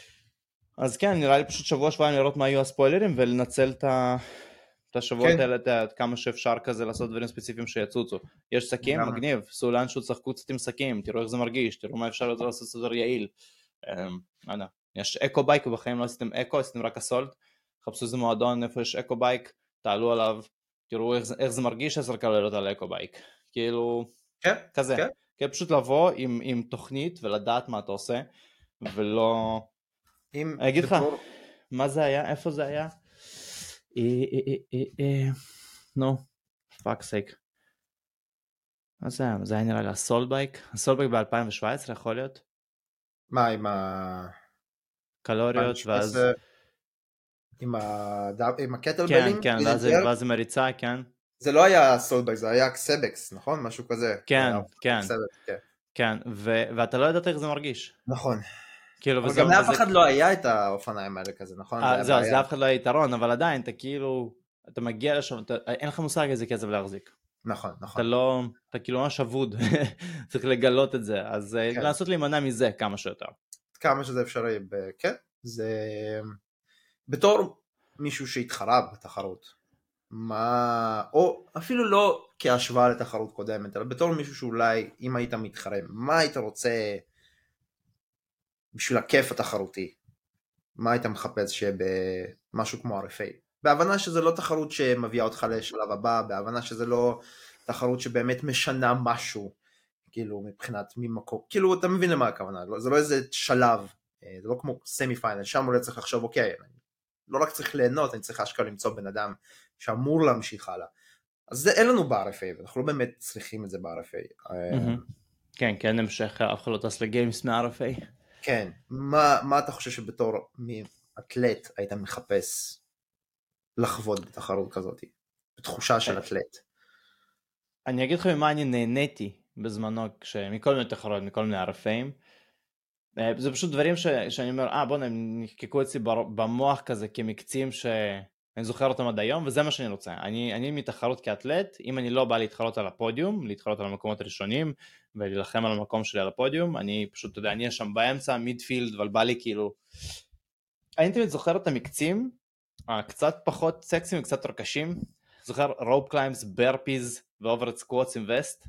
אז כן, נראה לי פשוט שבוע-שבועיים לראות מה היו הספוילרים, ולנצל את השבועות האלה, כמה שאפשר כזה לעשות דברים ספציפיים שיצוצו. יש שקים, מגניב, סעו לאנשהו, צחקו קצת עם שקים, תראו איך זה מרגיש, תראו מה אפשר לעשות סדר יעיל. יש אקו בייק, ובחיים לא עשיתם אקו, עשיתם רק הסולט, חפשו איזה מועדון איפה יש אקו בייק, תעלו עליו, תראו איך זה מרגיש 10 קלוריות על אקו בייק. כאילו, כזה. כן, פשוט לבוא עם תוכנית ולדעת מה אתה עושה, ולא... אני אגיד לך, מה זה היה? איפה זה היה? נו, פאק סייק. מה זה היה? זה היה נראה לי הסולבייק? הסולבייק ב-2017 יכול להיות? מה, עם ה... קלוריות ואז... עם הקטלבלים? כן, ואז עם הריצה, כן. זה לא היה סולבייק, זה היה קסבקס, נכון? משהו כזה. כן. ואתה לא ידעת איך זה מרגיש. נכון. כאילו, אבל גם לאף אחד לא היה את האופניים האלה כזה, נכון? זהו, אז לאף אחד לא היה יתרון, אבל עדיין, אתה כאילו, אתה מגיע לשם, אין לך מושג איזה כסף להחזיק. נכון. אתה כאילו ממש אבוד, צריך לגלות את זה, אז לנסות להימנע מזה כמה שיותר. כמה שזה אפשרי, כן, זה בתור מישהו שהתחרה בתחרות, או אפילו לא כהשוואה לתחרות קודמת, אלא בתור מישהו שאולי אם היית מתחרה, מה היית רוצה בשביל הכיף התחרותי, מה היית מחפש שיהיה במשהו כמו RFA, בהבנה שזה לא תחרות שמביאה אותך לשלב הבא, בהבנה שזה לא תחרות שבאמת משנה משהו, כאילו מבחינת ממקום, כאילו אתה מבין למה הכוונה, זה לא איזה שלב, זה לא כמו סמי פיינל, שם אולי צריך לחשוב, אוקיי, לא רק צריך ליהנות, אני צריך אשכרה למצוא בן אדם שאמור להמשיך הלאה, אז זה אין לנו ב-RFA, ואנחנו לא באמת צריכים את זה ב-RFA. כן, כן, המשך, אף אחד לא טס לגיימס מה-RFA. כן, מה אתה חושב שבתור אתלט היית מחפש לחוות בתחרות כזאת, בתחושה של אתלט? אני אגיד לך ממה אני נהניתי בזמנו, מכל מיני תחרות, מכל מיני RFA'ים, זה פשוט דברים שאני אומר, בוא נחקקו אצלי במוח כזה כמקצים שאני זוכר אותם עד היום, וזה מה שאני רוצה. אני מתחרות כאתלט, אם אני לא בא להתחרות על הפודיום, להתחרות על המקומות הראשונים, ולהילחם על המקום שלי על הפודיום, אני פשוט, אתה יודע, אני שם באמצע, מידפילד, אבל בא לי כאילו... אני תמיד זוכר את המקצים, קצת פחות סקסים וקצת יותר קשים, זוכר רופ קליימס, ברפיז, ואוברד סקווטס עם וסט.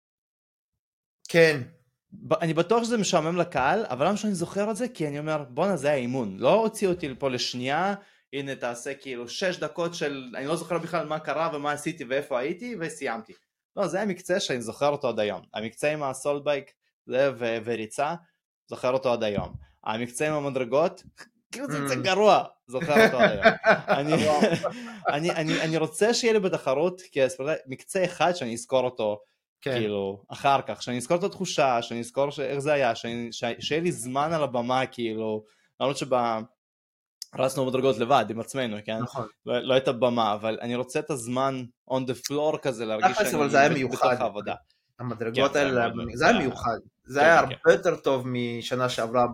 כן. אני בטוח שזה משעמם לקהל, אבל למה שאני זוכר את זה? כי אני אומר, בונה, זה האימון. לא הוציא אותי פה לשנייה, הנה תעשה כאילו 6 דקות של, אני לא זוכר בכלל מה קרה ומה עשיתי ואיפה הייתי, וסיימתי. לא, זה המקצה שאני זוכר אותו עד היום. המקצה עם הסולבייק וריצה, זוכר אותו עד היום. המקצה עם המדרגות, כאילו זה מקצה גרוע, זוכר אותו עד היום. אני רוצה שיהיה לי בתחרות, כי מקצה אחד שאני אזכור אותו, כאילו, אחר כך, שאני אזכור את התחושה, שאני אזכור איך זה היה, שיהיה לי זמן על הבמה, כאילו, למרות רצנו מדרגות לבד עם עצמנו, כן? נכון. לא הייתה במה, אבל אני רוצה את הזמן on the floor כזה, להרגיש שאני בתוך העבודה. המדרגות האלה, זה היה מיוחד. זה היה הרבה יותר טוב משנה שעברה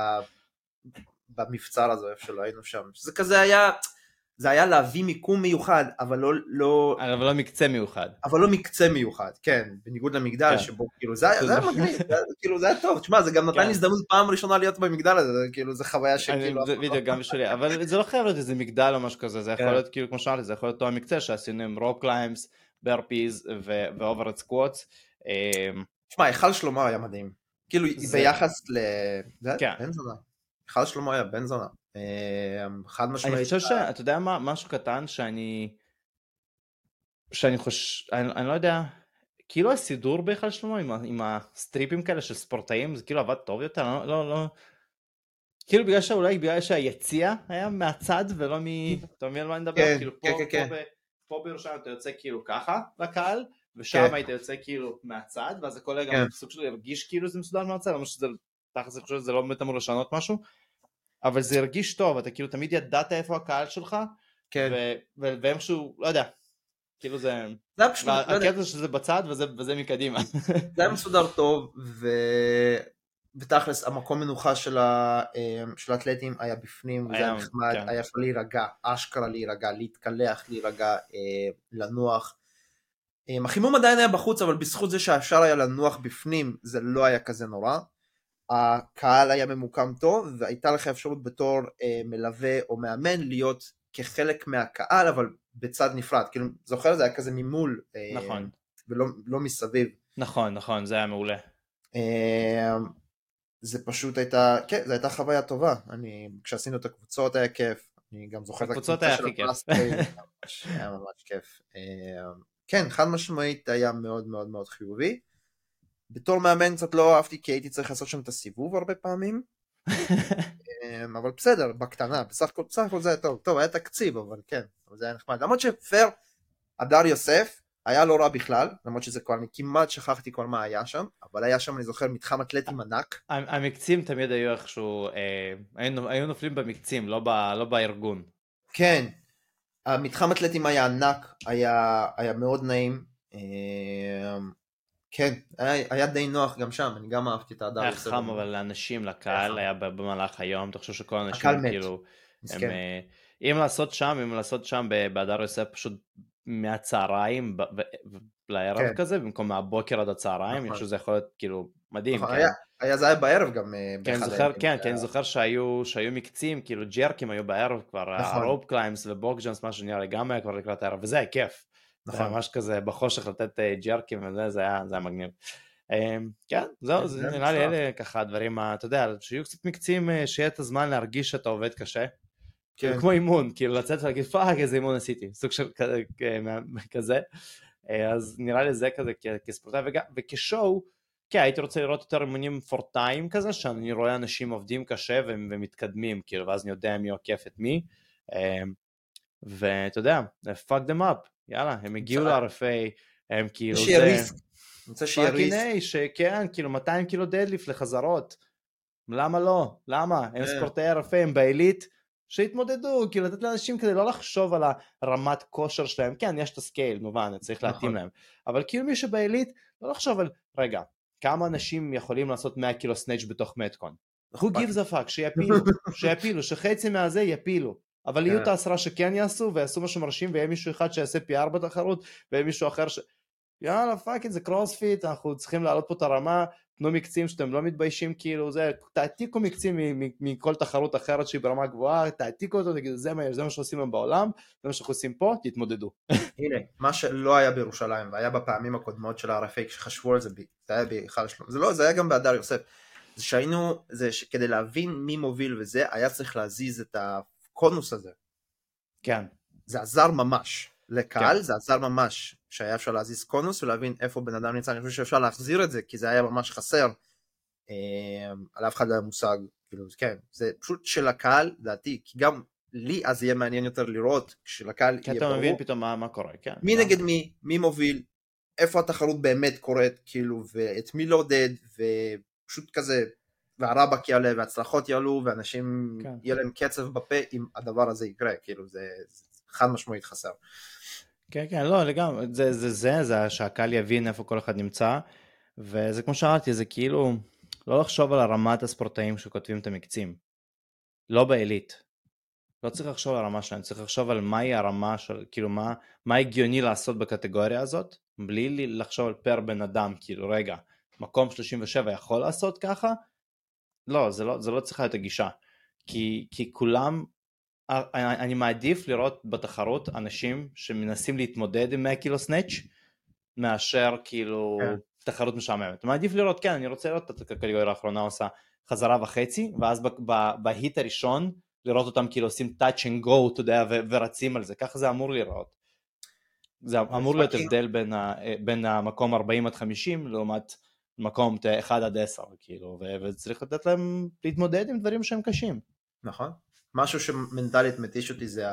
במבצר הזה, איפה שלא היינו שם. זה כזה היה... זה היה להביא מיקום מיוחד, אבל לא מקצה מיוחד. אבל לא מקצה מיוחד, כן, בניגוד למגדל, שבו, כאילו, זה היה מגניב, כאילו, זה היה טוב, תשמע, זה גם נתן לי הזדמנות פעם ראשונה להיות במגדל הזה, כאילו, זה חוויה שכאילו... בדיוק, גם בשבילי, אבל זה לא חייב להיות איזה מגדל או משהו כזה, זה יכול להיות, כאילו, כמו שאמרתי, זה יכול להיות אותו המקצה, שעשינו עם רופ קליימס, ברפיז ואוברד סקווטס. תשמע, היכל שלמה היה מדהים, כאילו, ביחס בן זונה, היכל שלמה היה בן זונה. חד משמעית. אני חושב שאתה יודע מה, משהו קטן שאני חושב, אני לא יודע, כאילו הסידור בהיכל שלמה עם הסטריפים כאלה של ספורטאים, זה כאילו עבד טוב יותר, לא, כאילו בגלל שהיציע היה מהצד ולא אתה מבין על מה אני מדבר, כאילו פה בירושלים אתה יוצא כאילו ככה לקהל, ושם היית יוצא כאילו מהצד, ואז הכל גם סוג של הרגיש כאילו זה מסודר מהצד, למרות שזה, תכף אני חושב שזה לא באמת אמור לשנות משהו, אבל זה הרגיש טוב, אתה כאילו תמיד ידעת איפה הקהל שלך, ואיכשהו, לא יודע, כאילו זה, הקטע שזה בצד וזה מקדימה. זה היה מסודר טוב, ותכלס המקום מנוחה של האתלטים היה בפנים, וזה היה נחמד, היה יכול להירגע, אשכרה להירגע, להתקלח, להירגע, לנוח. החימום עדיין היה בחוץ, אבל בזכות זה שאפשר היה לנוח בפנים, זה לא היה כזה נורא. הקהל היה ממוקם טוב, והייתה לך אפשרות בתור מלווה או מאמן להיות כחלק מהקהל, אבל בצד נפרד, כאילו זוכר זה היה כזה ממול, נכון. ולא מסביב. נכון, זה היה מעולה. זה פשוט הייתה, כן, זה הייתה חוויה טובה, כשעשינו את הקבוצות היה כיף, אני גם זוכר את הקבוצות היה הכי כיף. היה ממש כיף. כן, חד משמעית היה מאוד מאוד מאוד חיובי, בתור מאמן קצת לא אהבתי, כי הייתי צריך לעשות שם את הסיבוב הרבה פעמים, אבל בסדר, בקטנה, בסך הכל זה היה טוב, טוב, היה תקציב, אבל כן, זה היה נחמד, למרות שפר, הדר יוסף, היה לא רע בכלל, למרות שזה כבר, אני כמעט שכחתי כל מה היה שם, אבל היה שם, אני זוכר, מתחם אתלטים ענק. המקצים תמיד היו איכשהו, היו נופלים במקצים, לא בארגון. כן, המתחם אתלטים היה ענק, היה מאוד נעים, כן, היה די נוח גם שם, אני גם אהבתי את ההדר היה יוסף. חם אבל לאנשים, לקהל, היה במהלך היום, אתה חושב שכל האנשים הקהל מת, כאילו, הם, מסכן. אם לעשות שם בהדר יוסף פשוט מהצהריים לערב כן, כזה, במקום מהבוקר עד הצהריים, אני נכון. חושב שזה יכול להיות כאילו מדהים, נכון, כן. זה היה בערב גם כן, באחד זוכר, הימים. כן, כי אני זוכר שהיו מקצים, כאילו ג'רקים היו בערב כבר, נכון, הרופ קליימס ובוקג'אנס, מה שנראה לי גם היה כבר לקראת הערב, וזה היה כיף. זה היה נכון. ממש כזה בחושך לתת ג'רקים וזה, זה היה מגניב. כן, זהו, זה זה היה נראה לי מוצלח. אלה ככה הדברים, אתה יודע, שיהיו קצת מקצים, שיהיה את הזמן להרגיש שאתה עובד קשה. כאילו כן, כמו אימון, כאילו לצאת ולהגיד פאק איזה אימון עשיתי, סוג של כזה. אז נראה לי זה כזה כספורטאי, וכשואו, כן, הייתי רוצה לראות יותר אימונים פורטיים כזה, שאני רואה אנשים עובדים קשה ומתקדמים, כאילו, ואז אני יודע מי עוקף את מי, ואתה יודע, fuck them up, יאללה, הם הגיעו ל-RFA, הם כאילו שיהיה זה, ריסק. אני רוצה שיהיה פאקינג ריסק. איי, שכן, כאילו 200 קילו דדליפט לחזרות, למה לא? למה? הם ספורטאי RFA, הם בעילית, שהתמודדו, כאילו לתת לאנשים כדי לא לחשוב על הרמת כושר שלהם, כן, יש את הסקייל, מובן, צריך להתאים נכון. להם, אבל כאילו מי שבעילית, לא לחשוב על, רגע, כמה אנשים יכולים לעשות 100 קילו סנאץ' בתוך מתקון? Who gives a fuck? שיפילו, שחצי מהזה יפילו, אבל יהיו את ה10 שכן יעשו, ויעשו משהו מרשים, ויהיה מישהו אחד שיעשה פי 4 בתחרות, ויהיה מישהו אחר יאללה, פאק את זה קרוספיט, אנחנו צריכים להעלות פה את הרמה, תנו מקצים שאתם לא מתביישים, כאילו זה, תעתיקו מקצים מכל תחרות אחרת שהיא ברמה גבוהה, תעתיקו אותו, תגידו, זה מה שעושים להם בעולם, זה מה שאנחנו עושים פה, תתמודדו. הנה, מה שלא היה בירושלים, והיה בפעמים הקודמות של ה-RFA, כשחשבו על זה, זה היה בכלל שלום, זה לא, זה היה גם בהדר יוסף, זה שהיינו, כדי להבין מי מוביל וזה, היה צריך להזיז את הקונוס הזה. כן. זה עזר ממש. לקהל זה עזר ממש, שהיה אפשר להזיז קונוס ולהבין איפה בן אדם נמצא. אני חושב שאפשר להחזיר את זה, כי זה היה ממש חסר. על אף אחד לא היה מושג, כאילו, כן, זה פשוט של הקהל, דעתי, כי גם לי אז יהיה מעניין יותר לראות, כשלקהל יהיה ברור. אתה מבין פתאום מה קורה, כן. מי נגד מי, מי מוביל, איפה התחרות באמת קורית, כאילו, ואת מי לעודד, ופשוט כזה, והרבק יעלה, והצלחות יעלו, ואנשים יהיה להם קצב בפה, אם הדבר הזה יקרה, כאילו, זה חד משמעית חסר. כן, כן, לא, לגמרי, זה שהקהל יבין איפה כל אחד נמצא, וזה כמו שאמרתי, זה כאילו, לא לחשוב על הרמת הספורטאים שכותבים את המקצים, לא בעילית. לא צריך לחשוב על הרמה שלהם, צריך לחשוב על מהי הרמה של, כאילו מה הגיוני לעשות בקטגוריה הזאת, בלי לחשוב על פר בן אדם, כאילו רגע, מקום 37 יכול לעשות ככה? לא, זה לא צריך להיות הגישה, כי כולם, אני מעדיף לראות בתחרות אנשים שמנסים להתמודד עם 100 קילו סנאץ', מאשר כאילו תחרות משעממת. מעדיף לראות, כן, אני רוצה לראות את הקטגוריה האחרונה עושה חזרה וחצי, ואז בהיט הראשון, לראות אותם כאילו עושים touch and go, אתה יודע, ורצים על זה, ככה זה אמור לראות. זה אמור להיות הבדל בין המקום 40 עד 50, לעומת מקום 1 עד 10, כאילו, וצריך לתת להם להתמודד עם דברים שהם קשים. נכון. משהו שמנטלית מתיש אותי זה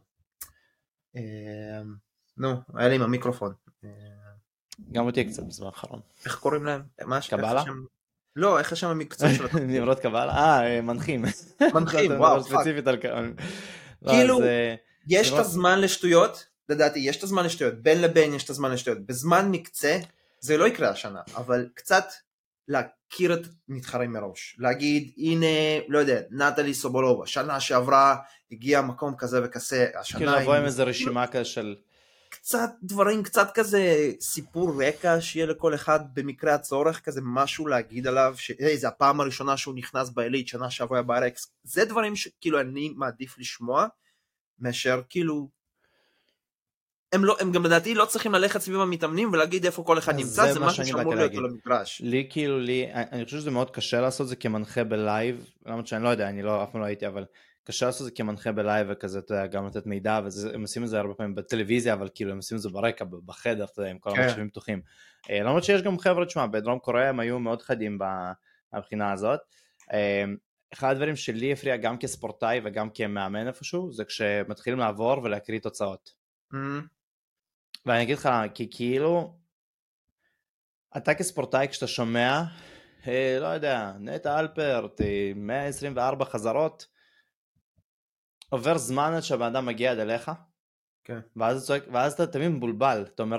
היה לי עם המיקרופון. גם אותי קצת בזמן האחרון. איך קוראים להם? קבלה? לא, איך השם המקצוע של התחום? נמרות קבלה? מנחים. מנחים, וואו, פאק. כאילו, יש את הזמן לשטויות, לדעתי, יש את הזמן לשטויות, בין לבין יש את הזמן לשטויות, בזמן מקצה, זה לא יקרה השנה, אבל קצת להכיר את מתחרים מראש, להגיד, הנה, לא יודע, נטלי סובולובה, שנה שעברה, הגיע מקום כזה וכזה, השנה... כאילו לבוא עם איזה רשימה כזה של... קצת דברים, קצת כזה סיפור רקע שיהיה לכל אחד במקרה הצורך, כזה משהו להגיד עליו, זה הפעם הראשונה שהוא נכנס בעילית, שנה שעברה בארקס, זה דברים שכאילו אני מעדיף לשמוע, מאשר כאילו, הם גם לדעתי לא צריכים ללכת סביב המתאמנים ולהגיד איפה כל אחד נמצא, זה משהו שאמור להיות על המגרש. אני חושב שזה מאוד קשה לעשות זה כמנחה בלייב, למרות שאני לא יודע, אני אף פעם לא הייתי, אבל קשה לעשות זה כמנחה בלייב וכזה, אתה יודע, גם לתת מידע, והם עושים את זה הרבה פעמים בטלוויזיה, אבל כאילו הם עושים את זה ברקע, בחדר, אתה יודע, עם כל המחשבים פתוחים. למרות שיש גם חבר'ה, תשמע, בדרום קוריאה הם היו מאוד חדים מהבחינה הזאת. אחד הדברים שלי הפריע גם כספורטאי וגם כמאמן איפשהו, זה כשמתחילים לעבור ולהקריא תוצאות. ואני אגיד לך, כי כאילו, אתה כספורטאי כשאתה שומע, לא יודע, נטע אלפרט, 124 חזרות, עובר זמן עד שהבן אדם מגיע עד אליך, ואז אתה תמיד מבולבל, אתה אומר רגע,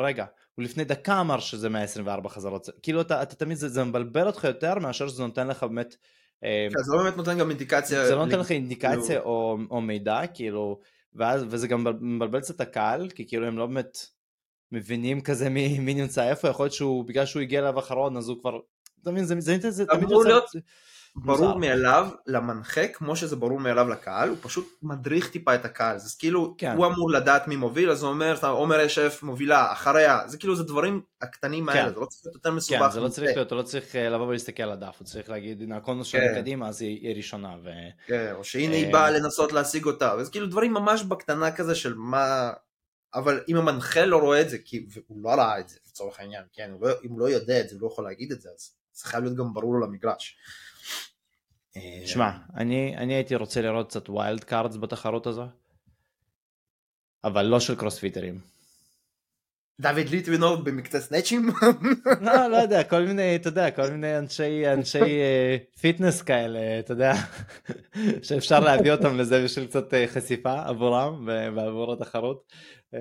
הוא לפני דקה אמר שזה 124 חזרות, כאילו אתה תמיד, זה מבלבל אותך יותר מאשר שזה נותן לך באמת, זה לא באמת נותן גם אינדיקציה, זה לא נותן לך אינדיקציה או מידע, כאילו, וזה גם מבלבל קצת הקהל, כי כאילו הם לא באמת מבינים כזה מי נמצא איפה, יכול להיות שהוא, בגלל שהוא הגיע אליו אחרון, אז הוא כבר, אתה מבין, זה תמיד יוצא ברור מאליו למנחה, כמו שזה ברור מאליו לקהל, הוא פשוט מדריך טיפה את הקהל, זה כאילו, הוא אמור לדעת מי מוביל, אז הוא אומר, עומר אשף מובילה, אחריה, זה כאילו, זה דברים הקטנים האלה, זה לא צריך להיות יותר מסובך. כן, זה לא צריך להיות, הוא לא צריך לבוא ולהסתכל על הדף, הוא צריך להגיד, הנה, הכל נושא קדימה, אז היא ראשונה. כן, או שהנה היא באה לנסות להשיג אותה, וזה כאילו דברים ממש בקטנה כזה של מה, אבל אם המנחה לא רואה את זה, כי הוא לא ראה את זה, לצורך העניין, כן, אם הוא לא יודע את זה, הוא לא יכול להגיד את זה, אז זה חייב להיות גם ברור לו למגרש. שמע, אני הייתי רוצה לראות קצת ווילד קארדס בתחרות הזו, אבל לא של קרוספיטרים. דוד ליטווינוב במקצה סנאצ'ים? לא יודע, כל מיני, אתה יודע, כל מיני אנשי פיטנס כאלה, אתה יודע, שאפשר להביא אותם לזה בשביל קצת חשיפה עבורם ועבור התחרות.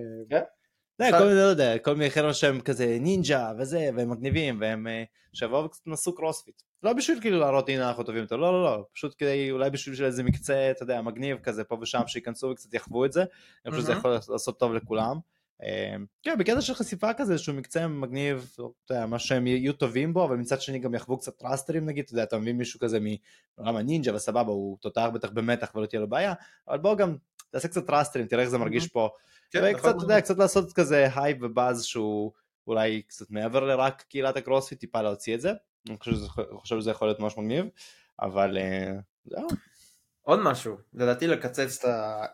כל מיני חבר'ה שהם כזה נינג'ה וזה, והם מגניבים, והם שבאו וקצת נסו קרוספיט. לא בשביל כאילו להראות הנה אנחנו טובים אותו, לא, פשוט כדי, אולי בשביל איזה מקצה, אתה יודע, מגניב כזה פה ושם, שיכנסו וקצת יחוו את זה, אני חושב שזה יכול לעשות טוב לכולם. כן, בקטע של חשיפה כזה, שהוא מקצה מגניב, אתה יודע, מה שהם יהיו טובים בו, אבל מצד שני גם יחוו קצת טראסטרים נגיד, אתה יודע, אתה מביא מישהו כזה מעולם הנינג'ה וסבבה, הוא תותח בטח במתח ולא תהיה לו בעיה, אבל בוא גם תעשה קצת טראסטרים, תראה איך זה מרגיש פה, וקצת, אתה יודע, קצת לעשות כזה הייפ ובאז שהוא אולי קצת מעבר לרק קהילת הקרוספיט, טיפה להוציא את זה, אני חושב שזה יכול להיות ממש מגניב, אבל זהו. עוד משהו, לדעתי לקצץ את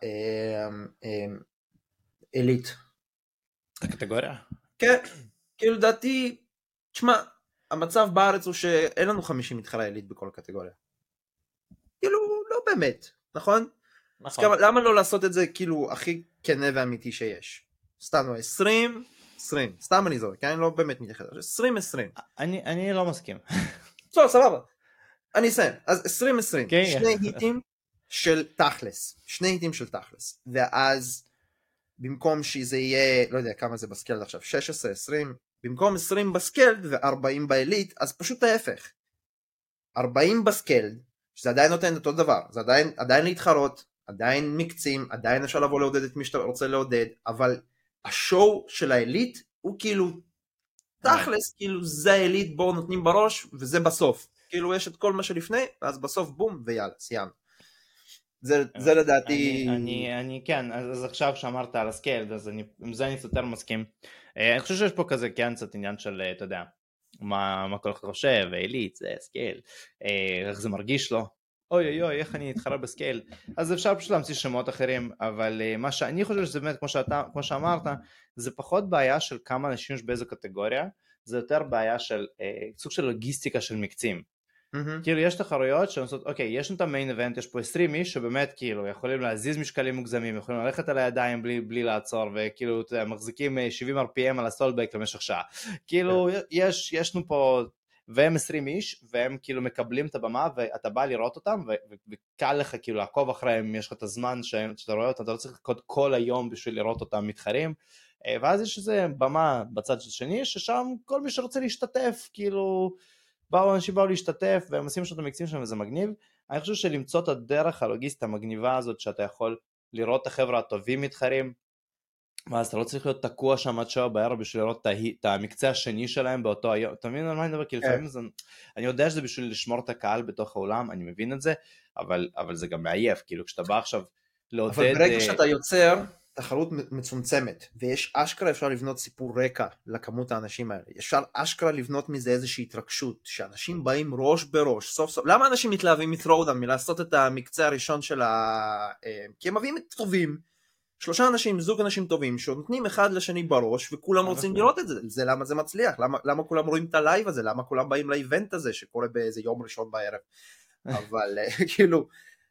האליט. הקטגוריה? כן, כאילו לדעתי, תשמע, המצב בארץ הוא שאין לנו 50 מתחרה אליט בכל קטגוריה. כאילו, לא באמת, נכון? אז למה לא לעשות את זה כאילו הכי כנה ואמיתי שיש? סתם 20, סתם אני זורק, אני לא באמת מתייחס, 20. אני לא מסכים. טוב, סבבה. אני אסיים. אז 20, שני היטים של תכלס, ואז במקום שזה יהיה, לא יודע כמה זה בסקלד עכשיו, 16, 20, במקום 20 בסקלד ו40 באליט, אז פשוט ההפך. 40 בסקלד, שזה עדיין נותן אותו דבר, זה עדיין להתחרות, עדיין מקצים, עדיין אפשר לבוא לעודד את מי שאתה רוצה לעודד, אבל השואו של האליט הוא כאילו, תכלס, כאילו זה האליט בו נותנים בראש, וזה בסוף. כאילו יש את כל מה שלפני, ואז בסוף בום, ויאללה, סיימנו. זה לדעתי... אני כן, אז עכשיו שאמרת על הסקייל, אז עם זה אני קצת יותר מסכים. אני חושב שיש פה כזה כן קצת עניין של, אתה יודע, מה כל אחד חושב, אליט, זה סקייל, איך זה מרגיש לו, אוי, איך אני אתחרה בסקייל, אז אפשר פשוט להמציא שמות אחרים, אבל מה שאני חושב שזה באמת, כמו שאמרת, זה פחות בעיה של כמה אנשים יש באיזו קטגוריה, זה יותר בעיה של סוג של לוגיסטיקה של מקצים. כאילו יש תחרויות שעושות, אוקיי, יש לנו את המיין איבנט, יש פה 20 איש שבאמת כאילו יכולים להזיז משקלים מוגזמים, יכולים ללכת על הידיים בלי לעצור, וכאילו מחזיקים 70 RPM על הסולבק למשך שעה. כאילו יש לנו פה, והם 20 איש, והם כאילו מקבלים את הבמה, ואתה בא לראות אותם, וקל לך כאילו לעקוב אחריהם, יש לך את הזמן שאתה רואה אותם, אתה לא צריך לקוד כל היום בשביל לראות אותם מתחרים, ואז יש איזה במה בצד השני, ששם כל מי שרוצה להשתתף, כאילו... אנשים באו להשתתף והם עושים שאתם מקצים שם וזה מגניב. אני חושב שלמצוא את הדרך הלוגיסטית המגניבה הזאת שאתה יכול לראות את החבר'ה הטובים מתחרים, ואז אתה לא צריך להיות תקוע שם עד שעה בערב בשביל לראות את המקצה השני שלהם באותו היום. אתה מבין על מה אני מדבר? כי לפעמים זה... אני יודע שזה בשביל לשמור את הקהל בתוך העולם, אני מבין את זה, אבל זה גם מעייף, כאילו כשאתה בא עכשיו לעודד... אבל ברגע שאתה יוצר תחרות מצומצמת, ויש אשכרה אפשר לבנות סיפור רקע לכמות האנשים האלה, אפשר אשכרה לבנות מזה איזושהי התרגשות, שאנשים באים ראש בראש, סוף סוף, למה אנשים מתלהבים מתרודן מלעשות את המקצה הראשון של כי הם מביאים את טובים, 3 אנשים, זוג אנשים טובים, שנותנים אחד לשני בראש, וכולם רוצים לראות את זה, זה למה זה מצליח, למה כולם רואים את הלייב הזה, למה כולם באים לאיבנט הזה, שקורה באיזה יום ראשון בערב, אבל כאילו,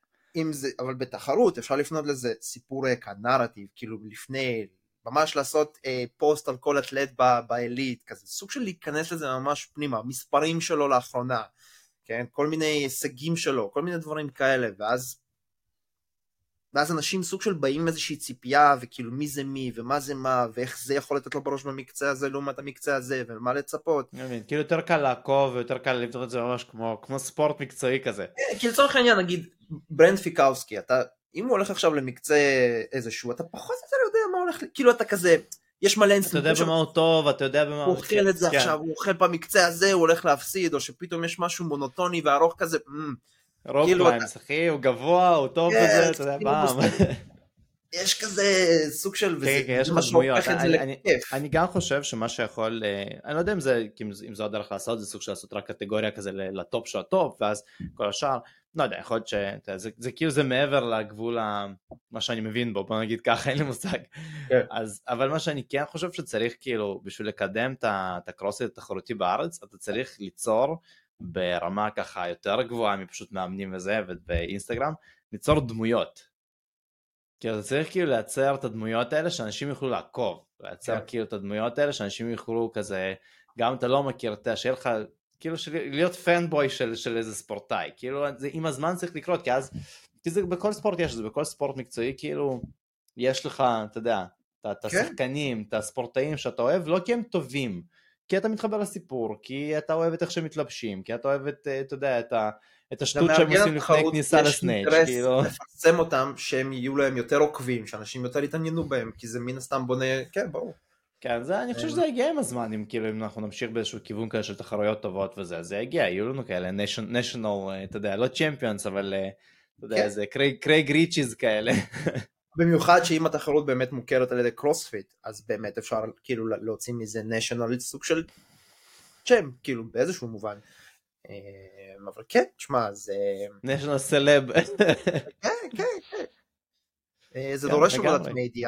אבל בתחרות אפשר לפנות לזה סיפור רקע, נרטיב, כאילו לפני, ממש לעשות פוסט על כל אתלט באליט, כזה סוג של להיכנס לזה ממש פנימה, מספרים שלו לאחרונה, כן? כל מיני הישגים שלו, כל מיני דברים כאלה, ואז ואז אנשים סוג של באים עם איזושהי ציפייה, וכאילו מי זה מי, ומה זה מה, ואיך זה יכול לתת לו בראש במקצוע הזה, לעומת המקצוע הזה, ומה לצפות. כאילו יותר קל לעקוב, ויותר קל לבדוק את זה ממש כמו ספורט מקצועי כזה. כי לצורך העניין, נגיד, ברנד פיקאוסקי, אם הוא הולך עכשיו למקצוע איזשהו, אתה פחות או יותר יודע מה הולך, כאילו אתה כזה, יש מלא אתה יודע במה הוא טוב, אתה יודע במה הוא אוכל את זה עכשיו, הוא אוכל במקצוע הזה, הוא הולך להפסיד, או שפתאום יש משהו מונוטוני וארוך כזה, רוק קליימס, אחי, הוא גבוה, הוא טוב בזה, אתה יודע, פעם. יש כזה סוג של, יש לך דמויות, אני גם חושב שמה שיכול, אני לא יודע אם זה עוד דרך לעשות, זה סוג של לעשות רק קטגוריה כזה לטופ של הטופ, ואז כל השאר, לא יודע, יכול להיות שזה כאילו זה מעבר לגבול מה שאני מבין בו, בוא נגיד ככה, אין לי מושג. אבל מה שאני כן חושב שצריך כאילו, בשביל לקדם את הקרוספיט התחרותי בארץ, אתה צריך ליצור ברמה ככה יותר גבוהה מפשוט מאמנים וזה, ובאינסטגרם, ליצור דמויות. כי אתה צריך כאילו לייצר את הדמויות האלה שאנשים יוכלו לעקוב, לייצר כאילו את הדמויות האלה שאנשים יוכלו כזה, גם אתה לא מכיר, שיהיה לך, כאילו להיות פנבוי של איזה ספורטאי, כאילו זה עם הזמן צריך לקרות, כי זה בכל ספורט יש, זה בכל ספורט מקצועי, כאילו יש לך, אתה יודע, את השחקנים, את הספורטאים שאתה אוהב, לא כי הם טובים, כי אתה מתחבר לסיפור, כי אתה אוהב את איך שהם מתלבשים, כי אתה אוהב את, אתה יודע, את השטות שהם עושים לפני כניסה לסנייץ', כאילו. לפרסם אותם שהם יהיו להם יותר עוקבים, שאנשים יותר יתעניינו בהם, כי זה מן הסתם בונה, כן, ברור. כן, אני חושב שזה יגיע עם הזמן, אם אנחנו נמשיך באיזשהו כיוון כזה של תחרויות טובות וזה, זה יגיע, יהיו לנו כאלה, national, אתה יודע, לא צ'מפיונס, אבל, אתה יודע, זה קרייג ריצ'יז כאלה. במיוחד שאם התחרות באמת מוכרת על ידי קרוספיט, אז באמת אפשר כאילו להוציא מזה national סוג של צ'ם, כאילו באיזשהו מובן. אבל כן, תשמע, זה... national celeb. כן, כן, כן. זה דורש עבודת מדיה.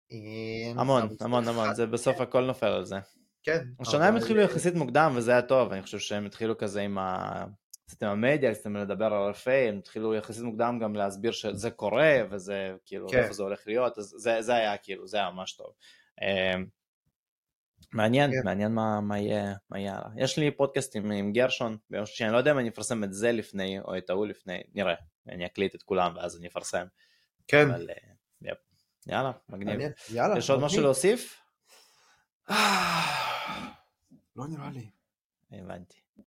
המון, זה בסוף הכל נופל על זה. כן. השנה הם התחילו יחסית מוקדם, וזה היה טוב, אני חושב שהם התחילו כזה עם המדיה, קצתם לדבר על RFA, הם התחילו יחסית מוקדם גם להסביר שזה קורה, וזה כאילו, איפה זה הולך להיות, אז זה היה כאילו, זה היה ממש טוב. מעניין מה יהיה. יש לי פודקאסט עם גרשון, שאני לא יודע אם אני אפרסם את זה לפני, או את ההוא לפני, נראה, אני אקליט את כולם, ואז אני אפרסם. כן. אבל, יאללה, מגניב. יש עוד משהו להוסיף? לא נראה לי. הבנתי.